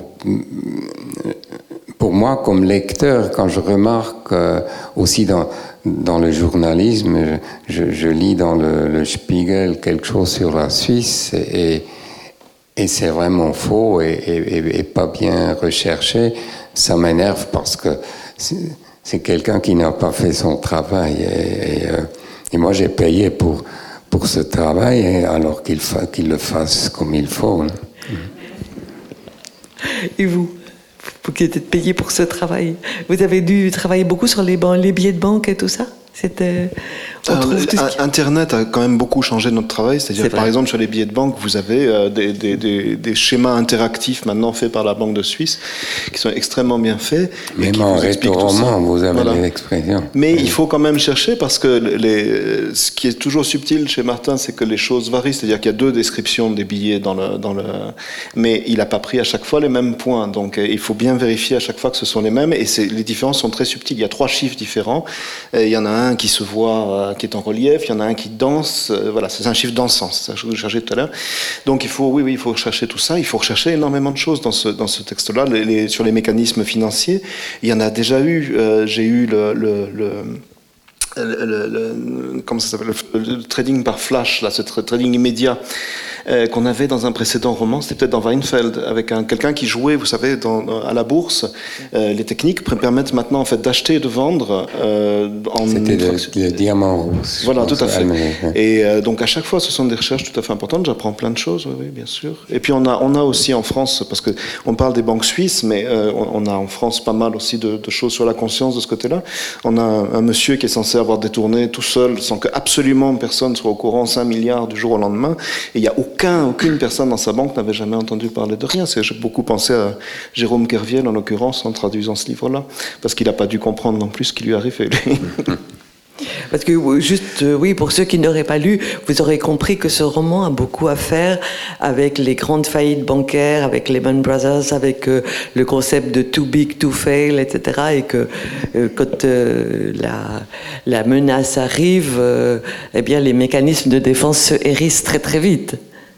Pour moi, comme lecteur, quand je remarque euh, aussi dans, dans le journalisme, je, je lis dans le, le Spiegel quelque chose sur la Suisse et, et c'est vraiment faux et, et, et pas bien recherché, ça m'énerve parce que c'est, c'est quelqu'un qui n'a pas fait son travail. Et, et, euh, et moi, j'ai payé pour, pour ce travail, alors qu'il, fa, qu'il le fasse comme il faut. Hein. Et vous, vous qui êtes payé pour ce travail, vous avez dû travailler beaucoup sur les, les billets de banque et tout ça? C'était... Euh, Internet a quand même beaucoup changé notre travail. C'est-à-dire, c'est par exemple, sur les billets de banque, vous avez euh, des, des, des, des schémas interactifs maintenant faits par la Banque de Suisse qui sont extrêmement bien faits. Même en rétro-roman, vous avez voilà. des expressions. Mais oui. il faut quand même chercher parce que les, ce qui est toujours subtil chez Martin, c'est que les choses varient. C'est-à-dire qu'il y a deux descriptions des billets dans le, dans le, mais il n'a pas pris à chaque fois les mêmes points. Donc, il faut bien vérifier à chaque fois que ce sont les mêmes. Et c'est, les différences sont très subtiles. Il y a trois chiffres différents. Et il y en a un qui se voit, qui est en relief, il y en a un qui danse, euh, voilà, c'est un chiffre dansant, c'est ça que je cherchais tout à l'heure. Donc il faut, oui, oui, il faut rechercher tout ça, il faut rechercher énormément de choses dans ce, dans ce texte-là, les, les, sur les mécanismes financiers. Il y en a déjà eu, euh, j'ai eu le, le, le Le, le, le, comment ça s'appelle, le, le trading par flash, là, ce trading immédiat euh, qu'on avait dans un précédent roman, c'était peut-être dans Weinfeld, avec un, quelqu'un qui jouait, vous savez, dans, à la bourse. Euh, les techniques permettent maintenant en fait d'acheter et de vendre euh, en c'était le, le diamant rouge. Voilà, tout à fait. Et euh, donc à chaque fois, ce sont des recherches tout à fait importantes. J'apprends plein de choses, oui, oui, bien sûr. Et puis on a, on a aussi en France, parce que on parle des banques suisses, mais euh, on, on a en France pas mal aussi de, de choses sur la conscience de ce côté-là. On a un, un monsieur qui est censé avoir détourné tout seul, sans que absolument personne soit au courant, cinq milliards du jour au lendemain. Et il n'y a aucun, aucune personne dans sa banque n'avait jamais entendu parler de rien. C'est, j'ai beaucoup pensé à Jérôme Kerviel, en l'occurrence, en traduisant ce livre-là, parce qu'il n'a pas dû comprendre non plus ce qui lui arrivait. Parce que, juste, oui, pour ceux qui n'auraient pas lu, vous aurez compris que ce roman a beaucoup à faire avec les grandes faillites bancaires, avec Lehman Brothers, avec euh, le concept de too big to fail, et cetera. Et que euh, quand euh, la, la menace arrive, euh, eh bien, les mécanismes de défense se hérissent très très vite.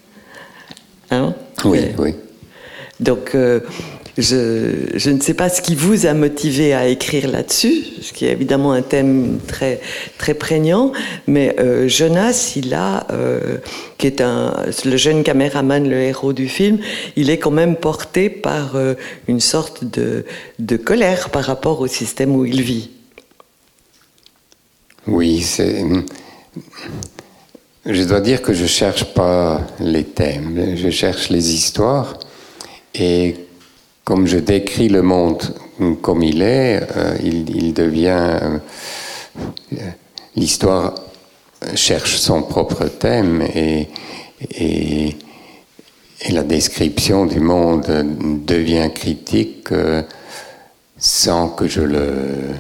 Hein? Oui, Et, oui. Donc... Euh, Je, je ne sais pas ce qui vous a motivé à écrire là-dessus, ce qui est évidemment un thème très, très prégnant, mais euh, Jonas, il a, euh, qui est un, le jeune caméraman, le héros du film, il est quand même porté par euh, une sorte de, de colère par rapport au système où il vit. Oui, c'est... Je dois dire que je ne cherche pas les thèmes, je cherche les histoires, et comme je décris le monde comme il est, euh, il, il devient... Euh, l'histoire cherche son propre thème et, et, et la description du monde devient critique euh, sans que je le...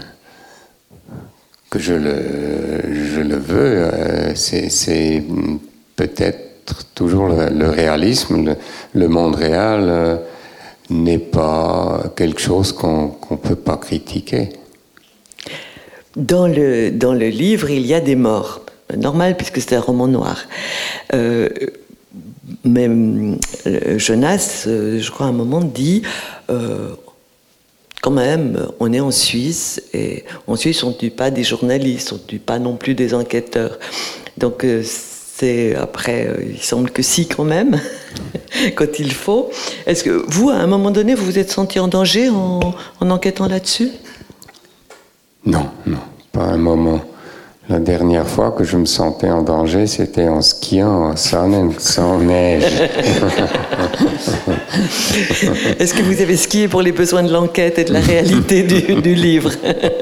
que je le, je le veux. Euh, c'est, c'est peut-être toujours le, le réalisme, le, le monde réal... Euh, n'est pas quelque chose qu'on qu'on peut pas critiquer. Dans le, dans le livre, il y a des morts. Normal, puisque c'est un roman noir. Euh, mais Jonas, je crois, à un moment, dit euh, quand même, on est en Suisse, et en Suisse, on ne tue pas des journalistes, on ne tue pas non plus des enquêteurs. Donc, euh, c'est, après, euh, il semble que si, quand même, quand il faut. Est-ce que vous, à un moment donné, vous vous êtes senti en danger en, en enquêtant là-dessus? Non, non, pas un moment. La dernière fois que je me sentais en danger, c'était en skiant sans, sans neige. Est-ce que vous avez skié pour les besoins de l'enquête et de la réalité du, du livre?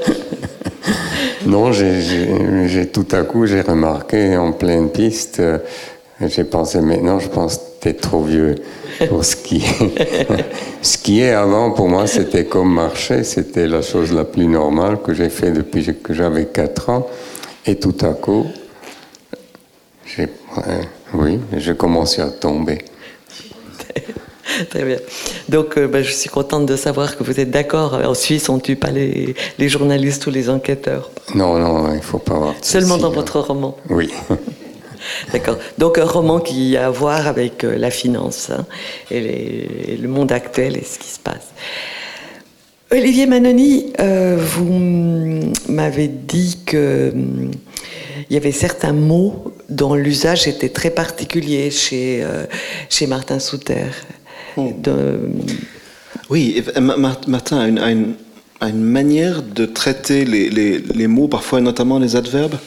Non, j'ai, j'ai, j'ai, tout à coup, j'ai remarqué en pleine piste, euh, j'ai pensé, maintenant, je pense que t'es trop vieux pour skier. Skier avant, pour moi, c'était comme marcher, c'était la chose la plus normale que j'ai fait depuis que j'avais quatre ans. Et tout à coup, j'ai, euh, oui, j'ai commencé à tomber. Très bien. Donc, euh, ben, je suis contente de savoir que vous êtes d'accord. En Suisse, on ne tue pas les, les journalistes ou les enquêteurs. Non, non, il ne faut pas avoir... Seulement ceci, dans hein. votre roman. Oui. D'accord. Donc, un roman qui a à voir avec euh, la finance, hein, et, les, et le monde actuel et ce qui se passe. Olivier Manoni, euh, vous m'avez dit que hum, il y avait certains mots dont l'usage était très particulier chez, euh, chez Martin Suter. De... Oui, Martin a une, a, une, a une manière de traiter les, les, les mots, parfois notamment les adverbes,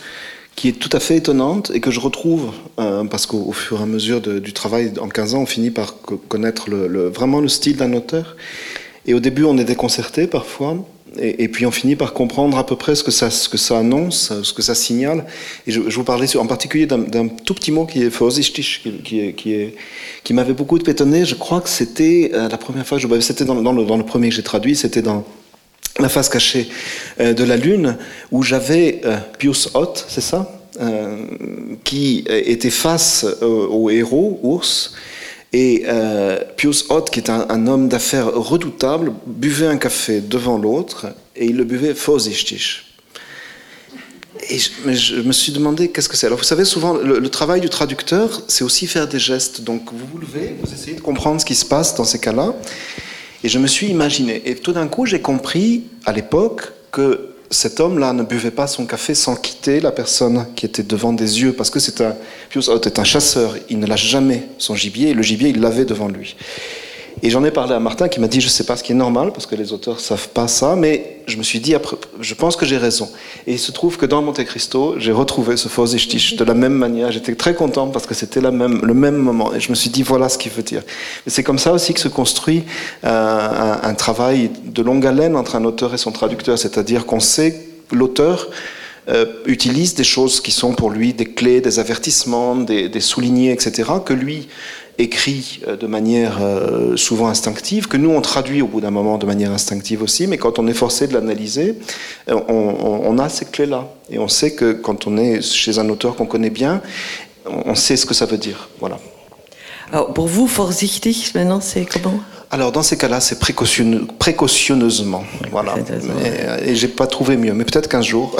qui est tout à fait étonnante et que je retrouve, euh, parce qu'au au fur et à mesure de, du travail, en quinze ans, on finit par co- connaître le, le, vraiment le style d'un auteur. Et au début, on est déconcerté parfois, et, et puis on finit par comprendre à peu près ce que ça, ce que ça annonce, ce que ça signale. Et je, je vous parlais en particulier d'un, d'un tout petit mot qui est vorsichtig, qui, qui, est, qui, est, qui m'avait beaucoup étonné. Je crois que c'était euh, la première fois que je... C'était dans, dans, le, dans le premier que j'ai traduit, c'était dans La face cachée euh, de la Lune, où j'avais euh, Pius Ott, c'est ça, euh, qui était face euh, au héros, Urs. Et euh, Pius Ott, qui est un, un homme d'affaires redoutable, buvait un café devant l'autre, et il le buvait vorsichtig. Et je, mais je me suis demandé qu'est-ce que c'est. Alors vous savez, souvent, le, le travail du traducteur, c'est aussi faire des gestes. Donc vous vous levez, vous essayez de comprendre ce qui se passe dans ces cas-là. Et je me suis imaginé. Et tout d'un coup, j'ai compris, à l'époque, que cet homme-là ne buvait pas son café sans quitter la personne qui était devant des yeux, parce que c'est un, Pius Ott est un chasseur, il ne lâche jamais son gibier, et le gibier, il l'avait devant lui. Et j'en ai parlé à Martin, qui m'a dit, je ne sais pas ce qui est normal, parce que les auteurs ne savent pas ça, mais je me suis dit, après, je pense que j'ai raison. Et il se trouve que dans Monte Cristo, j'ai retrouvé ce vorsichtig de la même manière. J'étais très content, parce que c'était la même, le même moment. Et je me suis dit, voilà ce qu'il veut dire. Et c'est comme ça aussi que se construit euh, un, un travail de longue haleine entre un auteur et son traducteur. C'est-à-dire qu'on sait que l'auteur euh, utilise des choses qui sont pour lui des clés, des avertissements, des, des soulignés, et cetera, que lui écrit de manière euh, souvent instinctive, que nous on traduit au bout d'un moment de manière instinctive aussi, mais quand on est forcé de l'analyser, on, on, on a ces clés-là. Et on sait que quand on est chez un auteur qu'on connaît bien, on sait ce que ça veut dire. Voilà. Alors pour vous, vorsichtig, maintenant c'est comment ? Alors dans ces cas-là, c'est précautionne, précautionneusement. Voilà. Et, et j'ai pas trouvé mieux, mais peut-être qu'un jour.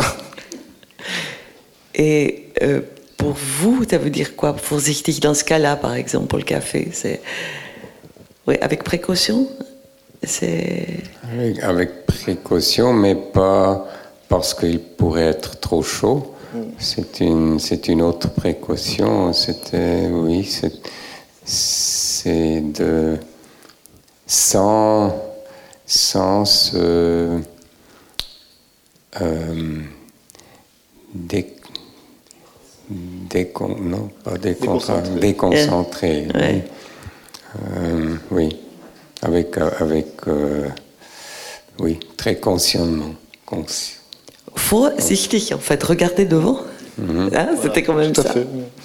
Et euh, pour vous, ça veut dire quoi, vorsichtig, dans ce cas-là, par exemple, pour le café, c'est... Oui, avec précaution, c'est... Avec, avec précaution, mais pas parce qu'il pourrait être trop chaud. C'est une, c'est une autre précaution. C'était, oui, c'est, c'est de... Sans... Sans se... Euh, dé, Décon, non, pas déconcentré, déconcentré. Yeah. Ouais. Euh, oui, avec, avec euh, oui, très consciemment. Consci... Vorsichtig, en fait, regardez devant. Mm-hmm. Ah, c'était quand même Tout à ça. fait.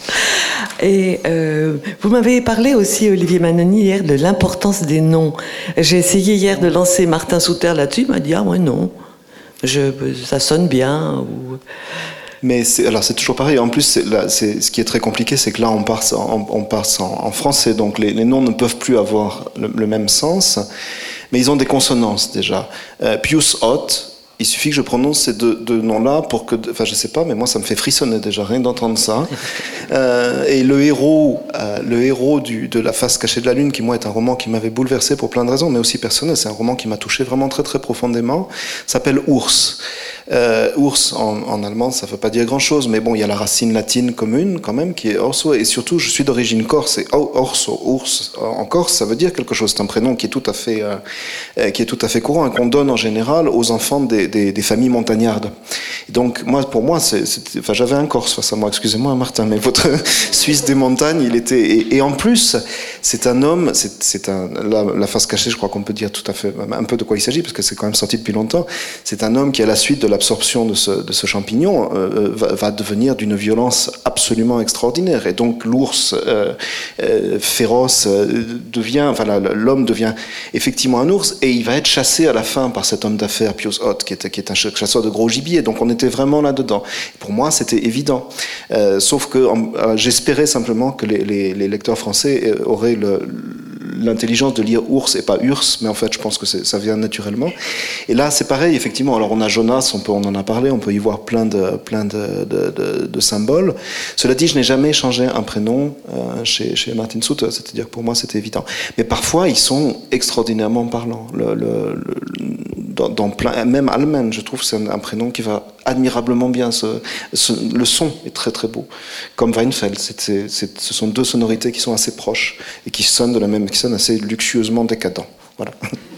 Et euh, vous m'avez parlé aussi, Olivier Manoni, hier, de l'importance des noms. J'ai essayé hier de lancer Martin Suter là-dessus, il m'a dit « Ah, moi, non, je, ça sonne bien. » ou... Mais c'est, alors c'est toujours pareil. En plus, c'est, là, c'est, ce qui est très compliqué, c'est que là, on part, on, on part en, en français, donc les, les noms ne peuvent plus avoir le, le même sens, mais ils ont des consonances déjà. Euh, Pius Ott, il suffit que je prononce ces deux, deux noms-là pour que, enfin, je sais pas, mais moi, ça me fait frissonner déjà rien d'entendre ça. Euh, et le héros, euh, le héros du, de La face cachée de la Lune, qui moi est un roman qui m'avait bouleversé pour plein de raisons, mais aussi personnel. C'est un roman qui m'a touché vraiment très très profondément. S'appelle Urs. Euh, Urs en, en allemand, ça ne veut pas dire grand-chose, mais bon, il y a la racine latine commune quand même, qui est orso, et surtout, je suis d'origine corse, et orso, Urs, en Corse, ça veut dire quelque chose. C'est un prénom qui est tout à fait, euh, qui est tout à fait courant, et qu'on donne en général aux enfants des, des, des familles montagnardes. Et donc, moi, pour moi, c'est, c'est, enfin, j'avais un Corse face à moi, excusez-moi, Martin, mais votre Suisse des montagnes, il était, et, et en plus, c'est un homme, c'est, c'est un, la, la face cachée, je crois qu'on peut dire tout à fait, un peu de quoi il s'agit, parce que c'est quand même sorti depuis longtemps. C'est un homme qui, à la suite de la l'absorption de ce, de ce champignon euh, va, va devenir d'une violence absolument extraordinaire. Et donc l'ours euh, euh, féroce euh, devient, enfin la, l'homme devient effectivement un ours, et il va être chassé à la fin par cet homme d'affaires, Pius Ott, qui est, qui est un chasseur de gros gibier. Donc on était vraiment là-dedans. Et pour moi, c'était évident. Euh, sauf que en, euh, j'espérais simplement que les, les, les lecteurs français auraient le, l'intelligence de lire ours et pas urs, mais en fait je pense que c'est, ça vient naturellement. Et là c'est pareil, effectivement. Alors on a Jonas, on, peut, on en a parlé, on peut y voir plein de, plein de, de, de, de symboles. Cela dit, je n'ai jamais changé un prénom euh, chez, chez Martin Suter, c'est-à-dire que pour moi c'était évident. Mais parfois ils sont extraordinairement parlants. Le, le, le, dans, dans plein, même Allemagne, je trouve que c'est un, un prénom qui va admirablement bien. Ce, ce, le son est très très beau. Comme Weinfeld, c'est, c'est, c'est, ce sont deux sonorités qui sont assez proches et qui sonnent de la même, qui sonnent assez luxueusement décadents. Voilà.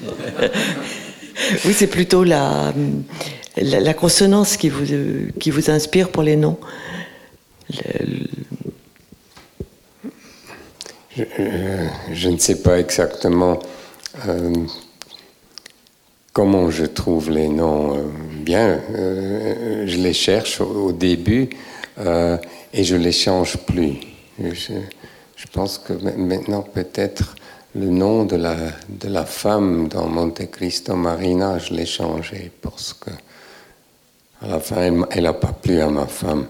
Oui, c'est plutôt la, la, la consonance qui vous, qui vous inspire pour les noms. le, le... Je, je, je ne sais pas exactement euh, comment je trouve les noms. Euh, bien, euh, je les cherche au, au début euh, et je les change plus. Je, je pense que maintenant peut-être le nom de la, de la femme dans Monte Cristo Marina, je l'ai changé parce que à la fin, elle n'a pas plu à ma femme.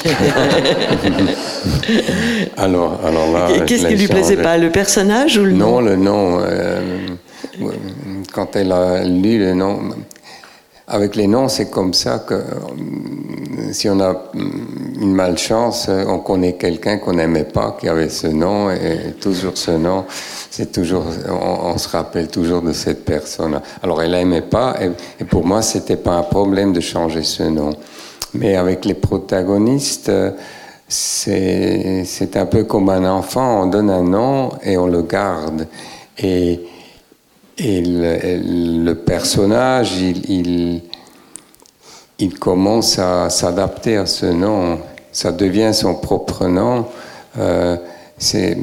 alors, alors là, qu'est-ce qui lui plaisait pas, le personnage ou le nom? Non, le nom. Euh, quand elle a lu le nom, avec les noms, c'est comme ça que si on a une malchance, on connaît quelqu'un qu'on n'aimait pas, qui avait ce nom, et toujours ce nom, c'est toujours, on, on se rappelle toujours de cette personne. Alors elle n'aimait pas, et, et pour moi, c'était pas un problème de changer ce nom. Mais avec les protagonistes, c'est, c'est un peu comme un enfant, on donne un nom et on le garde. Et, et le, le personnage, il, il, il commence à s'adapter à ce nom. Ça devient son propre nom. Euh, c'est,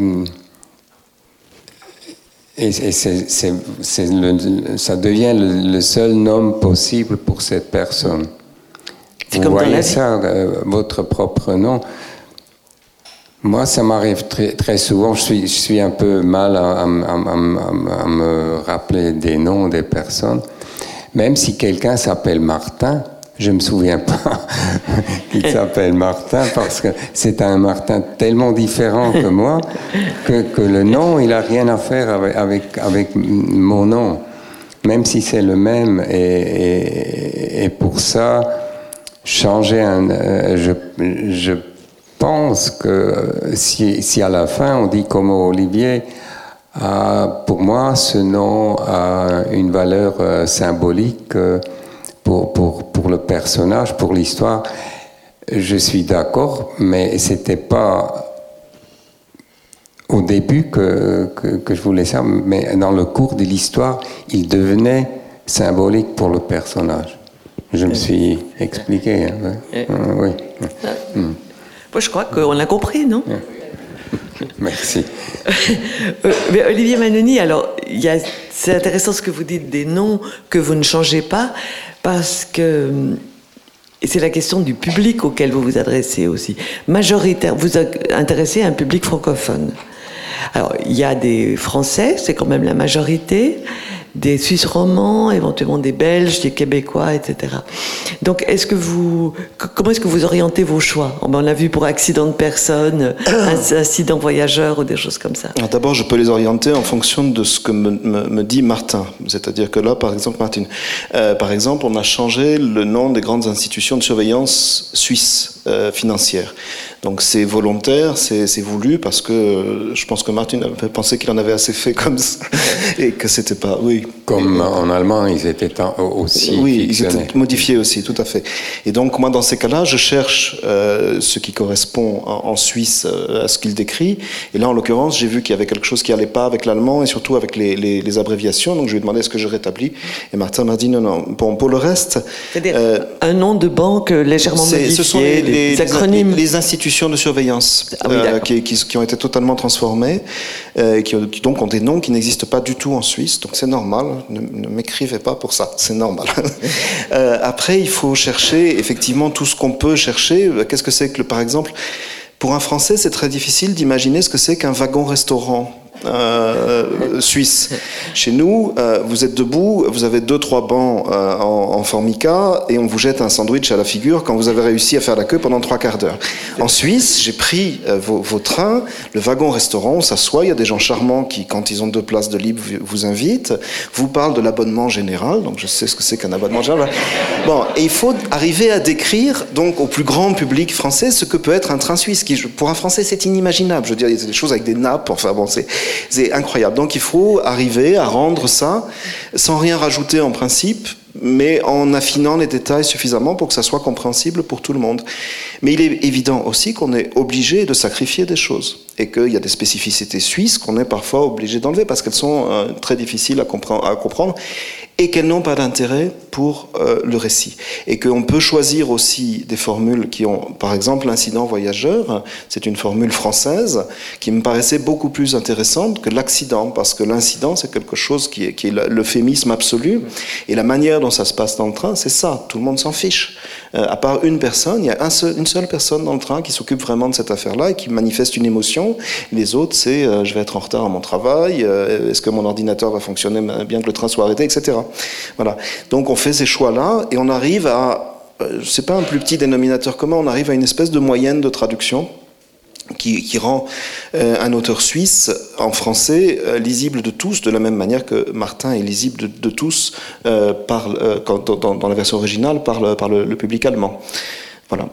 et et c'est, c'est, c'est le, ça devient le, le seul nom possible pour cette personne. C'est Vous comme voyez dans la ça, euh, votre propre nom. Moi, ça m'arrive très, très souvent. Je suis, je suis un peu mal à, à, à, à, à me rappeler des noms des personnes. Même si quelqu'un s'appelle Martin, je ne me souviens pas qu'il s'appelle Martin parce que c'est un Martin tellement différent que moi que, que le nom, il n'a rien à faire avec, avec, avec mon nom. Même si c'est le même. Et, et, et pour ça, changer un... Euh, je... je pense que si, si à la fin on dit comme Olivier, euh, pour moi ce nom a une valeur euh, symbolique euh, pour, pour, pour le personnage, pour l'histoire, je suis d'accord, mais c'était pas au début que, que, que je voulais ça, mais dans le cours de l'histoire, il devenait symbolique pour le personnage. Je me suis expliqué. Hein, ouais. euh, oui. Hum. Moi, je crois qu'on l'a compris, non? Merci. Mais Olivier Manoni, alors, il y a, c'est intéressant ce que vous dites des noms que vous ne changez pas, parce que et c'est la question du public auquel vous vous adressez aussi. Majoritaire, vous vous intéressez à un public francophone. Alors, il y a des Français, c'est quand même la majorité, des Suisses romands, éventuellement des Belges, des Québécois, et cetera. Donc, est-ce que vous, comment est-ce que vous orientez vos choix? On l'a vu pour accident de personne, incident voyageur ou des choses comme ça. Alors d'abord, je peux les orienter en fonction de ce que me, me, me dit Martin. C'est-à-dire que là, par exemple, Martine, euh, par exemple, on a changé le nom des grandes institutions de surveillance suisses euh, financières. Donc c'est volontaire, c'est, c'est voulu, parce que euh, je pense que Martin avait pensé qu'il en avait assez fait comme ça, et que c'était pas... Oui. Comme en allemand, ils étaient aussi Oui, fictionnés. ils étaient modifiés aussi, tout à fait. Et donc moi, dans ces cas-là, je cherche euh, ce qui correspond en, en Suisse euh, à ce qu'il décrit. Et là, en l'occurrence, j'ai vu qu'il y avait quelque chose qui allait pas avec l'allemand, et surtout avec les, les, les abréviations. Donc je lui ai demandé est-ce que je rétablis. Et Martin m'a dit non, non. Bon, pour le reste... C'est-à-dire euh, un nom de banque légèrement modifié, ce sont les, les, les acronymes. Les, les institutions de surveillance ah oui, euh, qui, qui, qui ont été totalement transformées, euh, qui, qui donc ont des noms qui n'existent pas du tout en Suisse. Donc c'est normal. Ne, ne m'écrivez pas pour ça, c'est normal. euh, après, il faut chercher effectivement tout ce qu'on peut chercher. Qu'est-ce que c'est que, le, par exemple, pour un Français, c'est très difficile d'imaginer ce que c'est qu'un wagon-restaurant euh, suisse. Chez nous, euh, vous êtes debout, vous avez deux, trois bancs euh, en, en formica et on vous jette un sandwich à la figure quand vous avez réussi à faire la queue pendant trois quarts d'heure. En Suisse, j'ai pris euh, vos, vos trains, le wagon-restaurant, on s'assoit, il y a des gens charmants qui, quand ils ont deux places de libre, vous, vous invitent, vous parlent de l'abonnement général, donc je sais ce que c'est qu'un abonnement général. Bon, et il faut arriver à décrire, donc, au plus grand public français, ce que peut être un train suisse, qui, pour un Français, c'est inimaginable. Je veux dire, il y a des choses avec des nappes, enfin bon, c'est... C'est incroyable. Donc il faut arriver à rendre ça sans rien rajouter en principe, mais en affinant les détails suffisamment pour que ça soit compréhensible pour tout le monde. Mais il est évident aussi qu'on est obligé de sacrifier des choses et qu'il y a des spécificités suisses qu'on est parfois obligé d'enlever parce qu'elles sont euh, très difficiles à comprendre, à comprendre. et qu'elles n'ont pas d'intérêt pour euh, le récit. Et qu'on peut choisir aussi des formules qui ont, par exemple, l'incident voyageur, c'est une formule française qui me paraissait beaucoup plus intéressante que l'accident, parce que l'incident, c'est quelque chose qui est, qui est l'euphémisme absolu, et la manière dont ça se passe dans le train, c'est ça, tout le monde s'en fiche. Euh, à part une personne, il y a un seul, une seule personne dans le train qui s'occupe vraiment de cette affaire-là et qui manifeste une émotion. Les autres, c'est euh, je vais être en retard à mon travail, euh, est-ce que mon ordinateur va fonctionner bien que le train soit arrêté, et cetera. Voilà. Donc on fait ces choix-là et on arrive à, euh, c'est pas un plus petit dénominateur commun, on arrive à une espèce de moyenne de traduction qui, qui rend euh, un auteur suisse en français euh, lisible de tous, de la même manière que Martin est lisible de, de tous euh, par, euh, quand, dans, dans la version originale par le, par le, le public allemand. Voilà.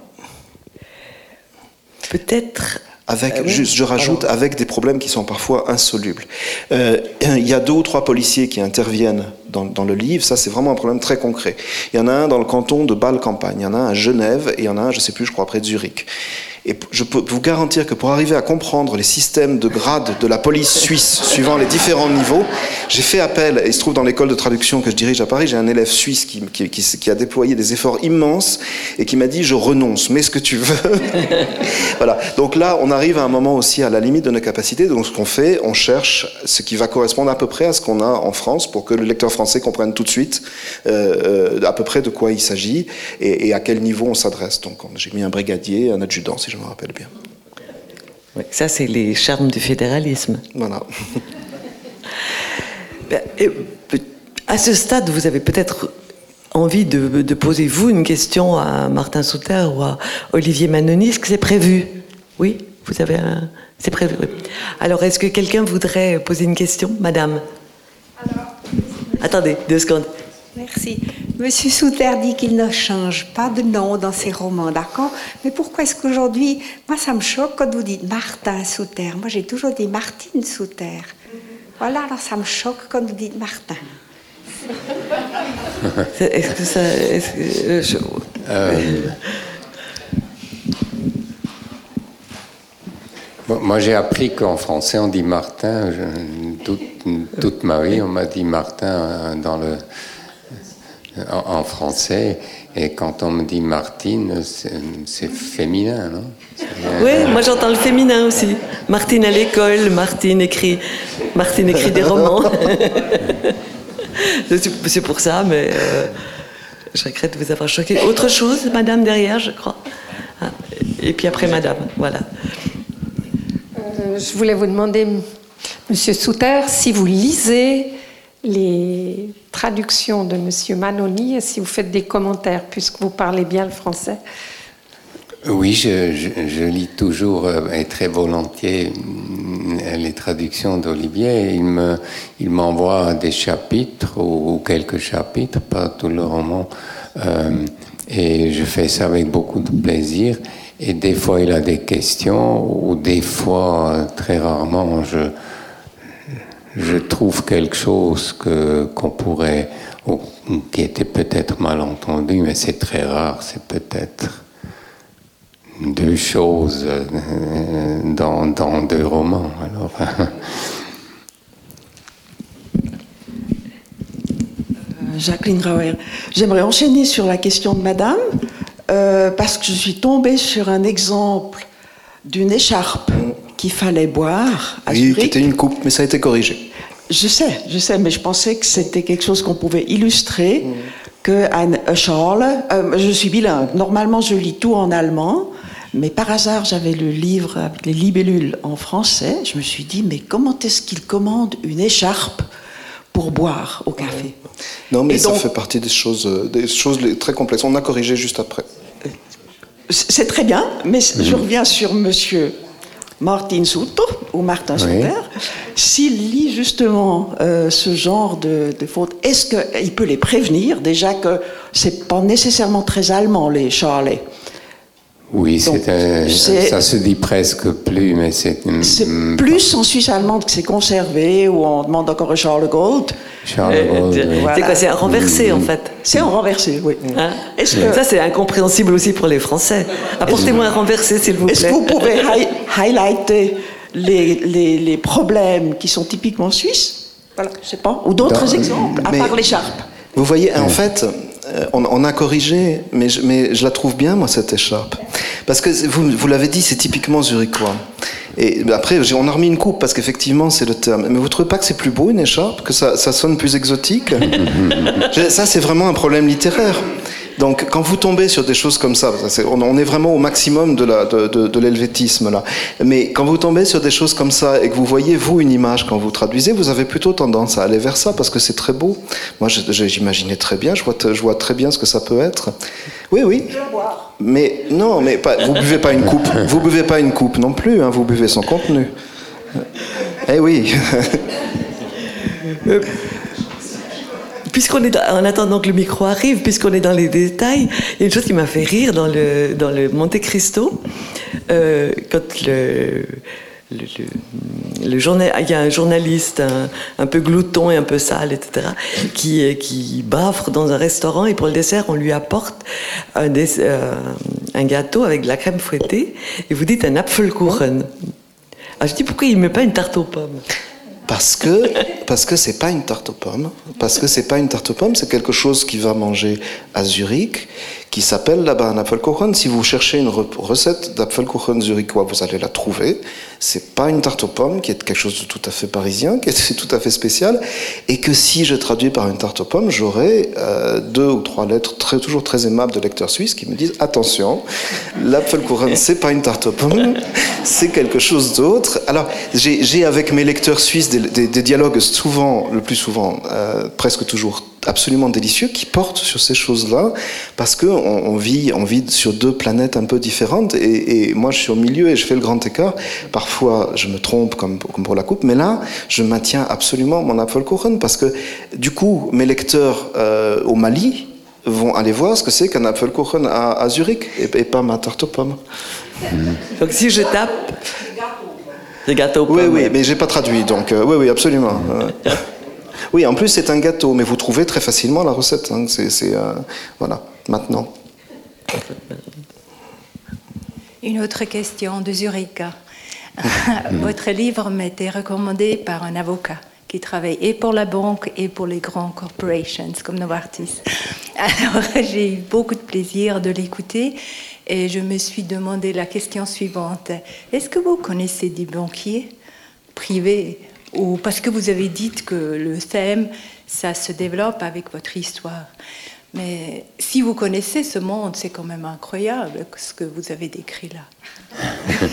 Peut-être... Avec, euh, oui. juste, je rajoute, Alors. avec des problèmes qui sont parfois insolubles. Euh, il y a deux ou trois policiers qui interviennent dans, dans le livre, ça c'est vraiment un problème très concret. Il y en a un dans le canton de Bâle-Campagne, il y en a un à Genève, et il y en a un, je ne sais plus, je crois, près de Zurich. Et je peux vous garantir que pour arriver à comprendre les systèmes de grades de la police suisse suivant les différents niveaux, j'ai fait appel, et il se trouve dans l'école de traduction que je dirige à Paris, j'ai un élève suisse qui, qui, qui, qui a déployé des efforts immenses et qui m'a dit « je renonce, mets ce que tu veux ». Voilà. Donc là, on arrive à un moment aussi à la limite de nos capacités. Donc ce qu'on fait, on cherche ce qui va correspondre à peu près à ce qu'on a en France pour que le lecteur français comprenne tout de suite euh, à peu près de quoi il s'agit et, et à quel niveau on s'adresse. Donc j'ai mis un brigadier, un adjudant, si je me rappelle bien. Oui, ça, c'est les charmes du fédéralisme. Voilà. À ce stade, vous avez peut-être envie de, de poser, vous, une question à Martin Suter ou à Olivier Mannoni. Est-ce que c'est prévu? Oui, vous avez un... C'est prévu, oui. Alors, est-ce que quelqu'un voudrait poser une question? Madame. Alors, attendez, deux secondes. Merci. Monsieur Suter dit qu'il ne change pas de nom dans ses romans, d'accord? Mais pourquoi est-ce qu'aujourd'hui, moi ça me choque quand vous dites Martin Suter. Moi j'ai toujours dit Martine Suter. Voilà, alors ça me choque quand vous dites Martin. Est-ce que ça... Est-ce que, je... euh... Bon, moi j'ai appris qu'en français on dit Martin. Je, toute, toute ma vie on m'a dit Martin dans le... En, en français, et quand on me dit Martine, c'est, c'est féminin, non? C'est oui, moi j'entends le féminin aussi. Martine à l'école, Martine écrit, Martine écrit des romans. C'est pour ça, mais euh, je regrette de vous avoir choqué. Autre chose, madame derrière, je crois. Ah, et puis après, madame, voilà. Euh, je voulais vous demander, monsieur Suter, si vous lisez les traductions de monsieur Mannoni et si vous faites des commentaires, puisque vous parlez bien le français. Oui, je, je, je lis toujours euh, et très volontiers les traductions d'Olivier. Il me, il m'envoie des chapitres ou, ou quelques chapitres, pas tout le roman, euh, et je fais ça avec beaucoup de plaisir. Et des fois, il a des questions, ou des fois, très rarement, je je trouve quelque chose que, qu'on pourrait, ou, qui était peut-être mal entendu, mais c'est très rare, c'est peut-être deux choses dans, dans deux romans. Alors, Jacqueline Rauer. J'aimerais enchaîner sur la question de madame, euh, parce que je suis tombée sur un exemple d'une écharpe qu'il fallait boire à oui, Zurich. Qui était une coupe, mais ça a été corrigé. Je sais, je sais, mais je pensais que c'était quelque chose qu'on pouvait illustrer, mmh. que Anne Charles, euh, je suis bilingue, normalement je lis tout en allemand, mais par hasard j'avais le livre avec les libellules en français, je me suis dit, mais comment est-ce qu'il commande une écharpe pour boire au café? Non, mais Et ça donc, fait partie des choses, des choses très complexes, on a corrigé juste après. C'est très bien, mais mmh. je reviens sur monsieur Martin Suter, ou Martin Suter, oui. S'il lit justement euh, ce genre de, de fautes, est-ce qu'il peut les prévenir déjà que c'est pas nécessairement très allemand les Charlet? Oui, donc, c'est un, c'est, ça se dit presque plus, mais c'est... C'est mm, plus en Suisse allemande que c'est conservé, où on demande encore un Charles Gold. Charles Gold, euh, oui. Voilà. C'est quoi, c'est un renversé, mmh. en fait. C'est un renversé, oui. Hein? Est-ce que... Ça, c'est incompréhensible aussi pour les Français. Apportez-moi un renversé, s'il vous plaît. Est-ce que vous pouvez hi- highlighter les, les, les problèmes qui sont typiquement suisses? Voilà, je sais pas. Ou d'autres Dans, exemples, à part l'écharpe. Vous voyez, en fait, on, on a corrigé, mais je, mais je la trouve bien, moi, cette écharpe. Parce que, vous, vous l'avez dit, c'est typiquement zurichois. Et après, on a remis une coupe, parce qu'effectivement, c'est le terme. Mais vous ne trouvez pas que c'est plus beau, une écharpe? Que ça, ça sonne plus exotique? Ça, c'est vraiment un problème littéraire. Donc, quand vous tombez sur des choses comme ça, on est vraiment au maximum de, la, de, de, de l'helvétisme, là. Mais quand vous tombez sur des choses comme ça et que vous voyez, vous, une image quand vous traduisez, vous avez plutôt tendance à aller vers ça parce que c'est très beau. Moi, j'imaginais très bien, je vois, je vois très bien ce que ça peut être. Oui, oui. Mais non, mais pas, vous buvez pas une coupe. Vous buvez pas une coupe non plus, hein, vous buvez son contenu. Eh oui. Puisqu'on est dans, en attendant que le micro arrive, puisqu'on est dans les détails, il y a une chose qui m'a fait rire dans le, dans le Monte Cristo, euh, quand le, le, le, le journal, il y a un journaliste un, un peu glouton et un peu sale, et cetera, qui, qui bafre dans un restaurant et pour le dessert, on lui apporte un, des, euh, un gâteau avec de la crème fouettée et vous dites un Apfelkuchen. Ah, je dis pourquoi il ne met pas une tarte aux pommes? Parce que parce que c'est pas une tarte aux pommes, parce que c'est pas une tarte aux pommes, c'est quelque chose qui va manger à Zurich, qui s'appelle là-bas un Apfelkuchen. Si vous cherchez une recette d'Apfelkuchen zurichois, vous allez la trouver. C'est pas une tarte aux pommes, qui est quelque chose de tout à fait parisien, qui est tout à fait spécial, et que si je traduis par une tarte aux pommes, j'aurai euh, deux ou trois lettres très, toujours très aimables de lecteurs suisses qui me disent attention, l'Apfelkuchen c'est pas une tarte aux pommes, c'est quelque chose d'autre. Alors j'ai, j'ai avec mes lecteurs suisses des, des, des dialogues souvent, le plus souvent, euh, presque toujours absolument délicieux, qui portent sur ces choses-là, parce qu'on on vit, on vit sur deux planètes un peu différentes, et, et moi je suis au milieu et je fais le grand écart. Parfois je me trompe comme, comme pour la coupe, mais là je maintiens absolument mon Apfelkuchen, parce que du coup mes lecteurs euh, au Mali vont aller voir ce que c'est qu'un Apfelkuchen à, à Zurich, et, et pas ma tarte aux pommes. Donc si je tape... Des gâteaux aux pommes. Oui, oui, mais j'ai pas traduit, donc euh, oui, oui, absolument. Euh, oui, en plus c'est un gâteau, mais vous trouvez très facilement la recette. Hein, c'est, c'est euh, voilà, maintenant. Une autre question de Zurich. Votre livre m'était recommandé par un avocat qui travaille et pour la banque et pour les grandes corporations comme Novartis. Alors j'ai eu beaucoup de plaisir de l'écouter. Et je me suis demandé la question suivante. Est-ce que vous connaissez des banquiers privés? Ou parce que vous avez dit que le thème, ça se développe avec votre histoire. Mais si vous connaissez ce monde, c'est quand même incroyable ce que vous avez décrit là.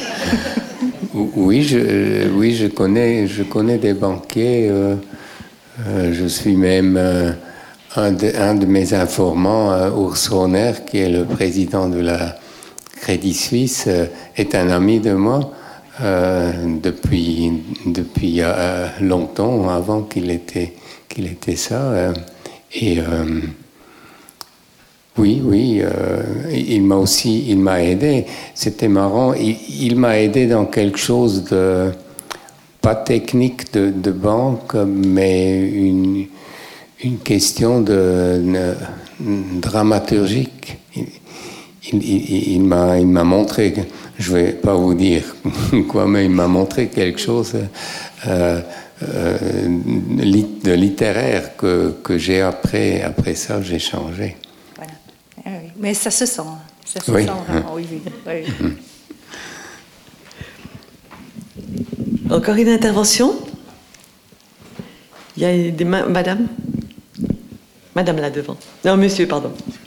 Oui, je, oui, je connais, je connais des banquiers. Euh, euh, je suis même... Euh, Un de, un de mes informants, euh, Urs Rohner, qui est le président de la Crédit Suisse, euh, est un ami de moi euh, depuis, depuis euh, longtemps, avant qu'il était, qu'il était ça. Euh, et euh, oui, oui, euh, il m'a aussi il m'a aidé. C'était marrant, il, il m'a aidé dans quelque chose de, pas technique de, de banque, mais une... une question de, de, de dramaturgique. Il, il, il, il, m'a, il m'a montré, je ne vais pas vous dire quoi, mais il m'a montré quelque chose euh, euh, de littéraire que, que j'ai après, après ça, j'ai changé. Voilà. Ah oui. Mais ça se sent, ça se oui. sent vraiment, oui, oui. oui. Mmh. Encore une intervention? Il y a des mains, madame? Madame là devant. Non, monsieur, pardon.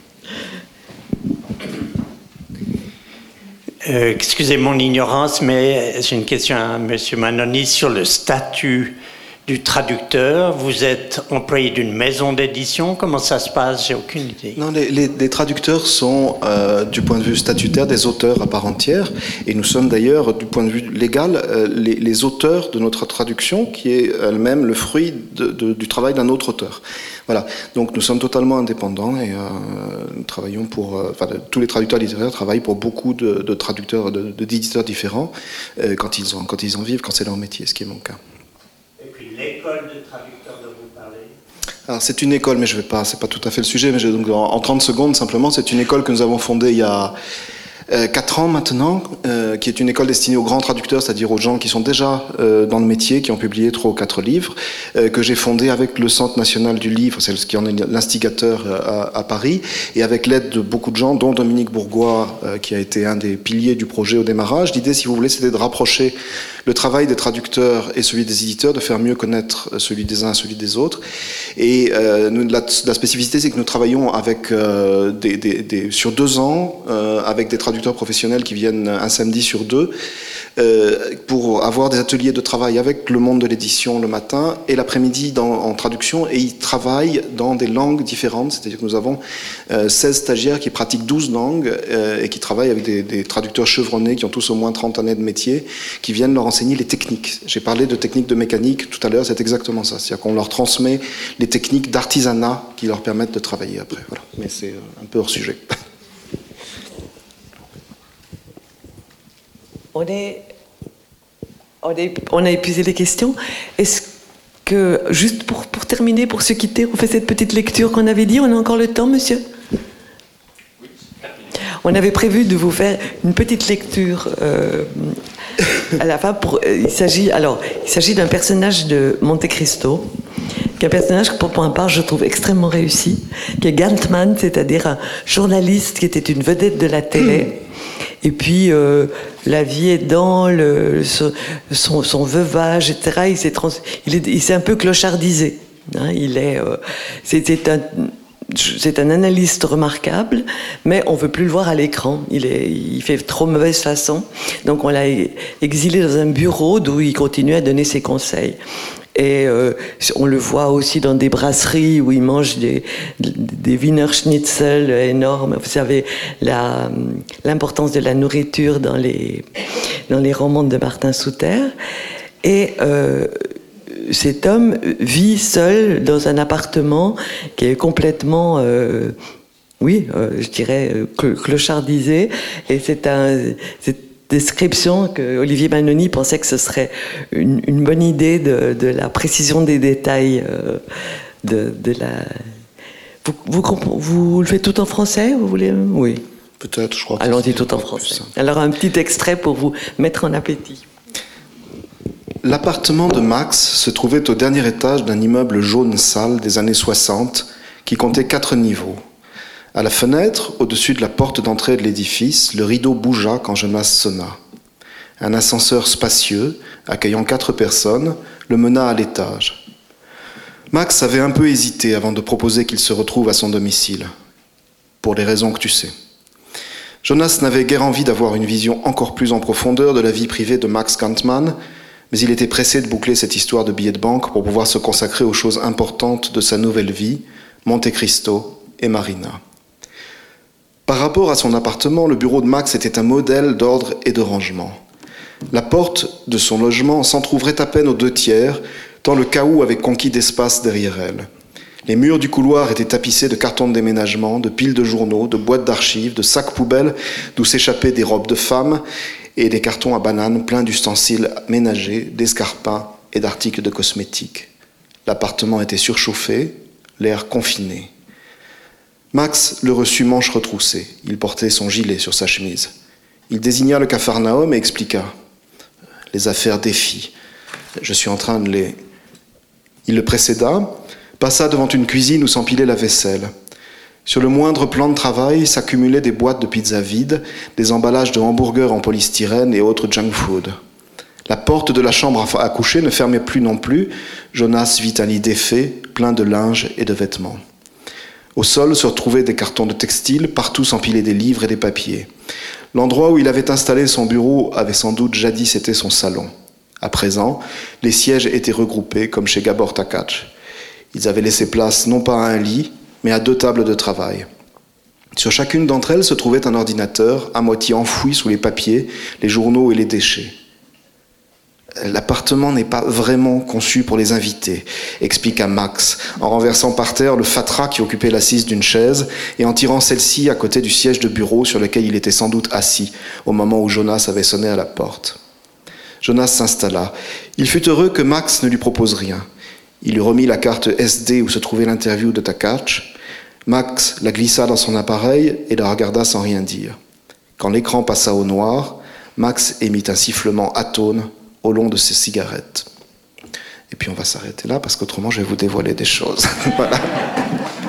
Euh, excusez mon ignorance, mais j'ai une question à M. Manoni sur le statut du traducteur. Vous êtes employé d'une maison d'édition. Comment ça se passe? J'ai aucune idée. Non, les, les, les traducteurs sont, euh, du point de vue statutaire, des auteurs à part entière. Et nous sommes d'ailleurs, du point de vue légal, euh, les, les auteurs de notre traduction, qui est elle-même le fruit de, de, du travail d'un autre auteur. Voilà. Donc nous sommes totalement indépendants et euh, nous travaillons pour... Euh, enfin, tous les traducteurs littéraires travaillent pour beaucoup de, de traducteurs, de, de, d'éditeurs différents, euh, quand, ils ont, quand ils en vivent, quand c'est leur métier, ce qui est mon cas. L'école de traducteurs dont vous parlez? Alors c'est une école, mais je vais pas, c'est pas tout à fait le sujet, mais je, donc, en, en trente secondes simplement, c'est une école que nous avons fondée il y a euh, quatre ans maintenant, euh, qui est une école destinée aux grands traducteurs, c'est-à-dire aux gens qui sont déjà euh, dans le métier, qui ont publié trois ou quatre livres, euh, que j'ai fondé avec le Centre national du livre, c'est ce qui en est l'instigateur euh, à, à Paris, et avec l'aide de beaucoup de gens, dont Dominique Bourgois, euh, qui a été un des piliers du projet au démarrage. L'idée, si vous voulez, c'était de rapprocher le travail des traducteurs et celui des éditeurs, de faire mieux connaître celui des uns et celui des autres. Et euh, nous, la, la spécificité, c'est que nous travaillons avec, euh, des, des, des, sur deux ans euh, avec des traducteurs professionnels qui viennent un samedi sur deux euh, pour avoir des ateliers de travail avec le monde de l'édition le matin et l'après-midi dans, en traduction. Et ils travaillent dans des langues différentes, c'est-à-dire que nous avons euh, seize stagiaires qui pratiquent douze langues euh, et qui travaillent avec des, des traducteurs chevronnés qui ont tous au moins trente années de métier, qui viennent leur enseigner les techniques. J'ai parlé de techniques de mécanique tout à l'heure, c'est exactement ça. C'est-à-dire qu'on leur transmet les techniques d'artisanat qui leur permettent de travailler après. Voilà. Mais c'est un peu hors sujet. On, est, on, est, on a épuisé les questions. Est-ce que, juste pour, pour terminer, pour se quitter, on fait cette petite lecture qu'on avait dit. On a encore le temps, monsieur ? On avait prévu de vous faire une petite lecture euh, à la fin. Pour, il s'agit, alors, il s'agit d'un personnage de Monte Cristo, qui est un personnage que, pour ma part, je trouve extrêmement réussi, qui est Gantman, c'est-à-dire un journaliste qui était une vedette de la télé. Et puis, euh, la vie aidant, le, son, son veuvage, et cetera, il s'est, trans, il est, il s'est un peu clochardisé. Hein, il est, euh, c'était un... C'est un analyste remarquable, mais on ne veut plus le voir à l'écran. Il, est, il fait trop mauvaise façon. Donc on l'a exilé dans un bureau d'où il continue à donner ses conseils. Et euh, on le voit aussi dans des brasseries où il mange des, des Wiener Schnitzel énormes. Vous savez, la, l'importance de la nourriture dans les, dans les romans de Martin Souter. Et... Euh, cet homme vit seul dans un appartement qui est complètement, euh, oui, euh, je dirais, clochardisé. Et c'est un, cette description que Olivier Manoni pensait que ce serait une, une bonne idée de, de la précision des détails euh, de, de la. Vous, vous, vous le faites tout en français, vous voulez ? Oui. Peut-être, je crois. Allons-y tout en français. Alors un petit extrait pour vous mettre en appétit. L'appartement de Max se trouvait au dernier étage d'un immeuble jaune sale des années soixante qui comptait quatre niveaux. À la fenêtre, au-dessus de la porte d'entrée de l'édifice, le rideau bougea quand Jonas sonna. Un ascenseur spacieux, accueillant quatre personnes, le mena à l'étage. Max avait un peu hésité avant de proposer qu'il se retrouve à son domicile, pour les raisons que tu sais. Jonas n'avait guère envie d'avoir une vision encore plus en profondeur de la vie privée de Max Gantman, mais il était pressé de boucler cette histoire de billets de banque pour pouvoir se consacrer aux choses importantes de sa nouvelle vie, Monte Cristo et Marina. Par rapport à son appartement, le bureau de Max était un modèle d'ordre et de rangement. La porte de son logement s'entrouvrait à peine aux deux tiers, tant le chaos avait conquis d'espace derrière elle. Les murs du couloir étaient tapissés de cartons de déménagement, de piles de journaux, de boîtes d'archives, de sacs poubelles d'où s'échappaient des robes de femmes, et des cartons à bananes pleins d'ustensiles ménagers, d'escarpins et d'articles de cosmétiques. L'appartement était surchauffé, l'air confiné. Max le reçut manches retroussées. Il portait son gilet sur sa chemise. Il désigna le Capharnaüm et expliqua. « Les affaires défient. Je suis en train de les... » Il le précéda, passa devant une cuisine où s'empilait la vaisselle. Sur le moindre plan de travail s'accumulaient des boîtes de pizza vides, des emballages de hamburgers en polystyrène et autres junk food. La porte de la chambre à coucher ne fermait plus non plus. Jonas vit un lit défait, plein de linge et de vêtements. Au sol se retrouvaient des cartons de textile, partout s'empilaient des livres et des papiers. L'endroit où il avait installé son bureau avait sans doute jadis été son salon. À présent, les sièges étaient regroupés comme chez Gabor Takacs. Ils avaient laissé place non pas à un lit, mais à deux tables de travail. Sur chacune d'entre elles se trouvait un ordinateur, à moitié enfoui sous les papiers, les journaux et les déchets. L'appartement n'est pas vraiment conçu pour les invités, expliqua Max, en renversant par terre le fatras qui occupait l'assise d'une chaise et en tirant celle-ci à côté du siège de bureau sur lequel il était sans doute assis au moment où Jonas avait sonné à la porte. Jonas s'installa. Il fut heureux que Max ne lui propose rien. Il lui remit la carte S D où se trouvait l'interview de Takacs. Max la glissa dans son appareil et la regarda sans rien dire. Quand l'écran passa au noir, Max émit un sifflement atone au long de ses cigarettes. Et puis on va s'arrêter là parce qu'autrement je vais vous dévoiler des choses. Voilà.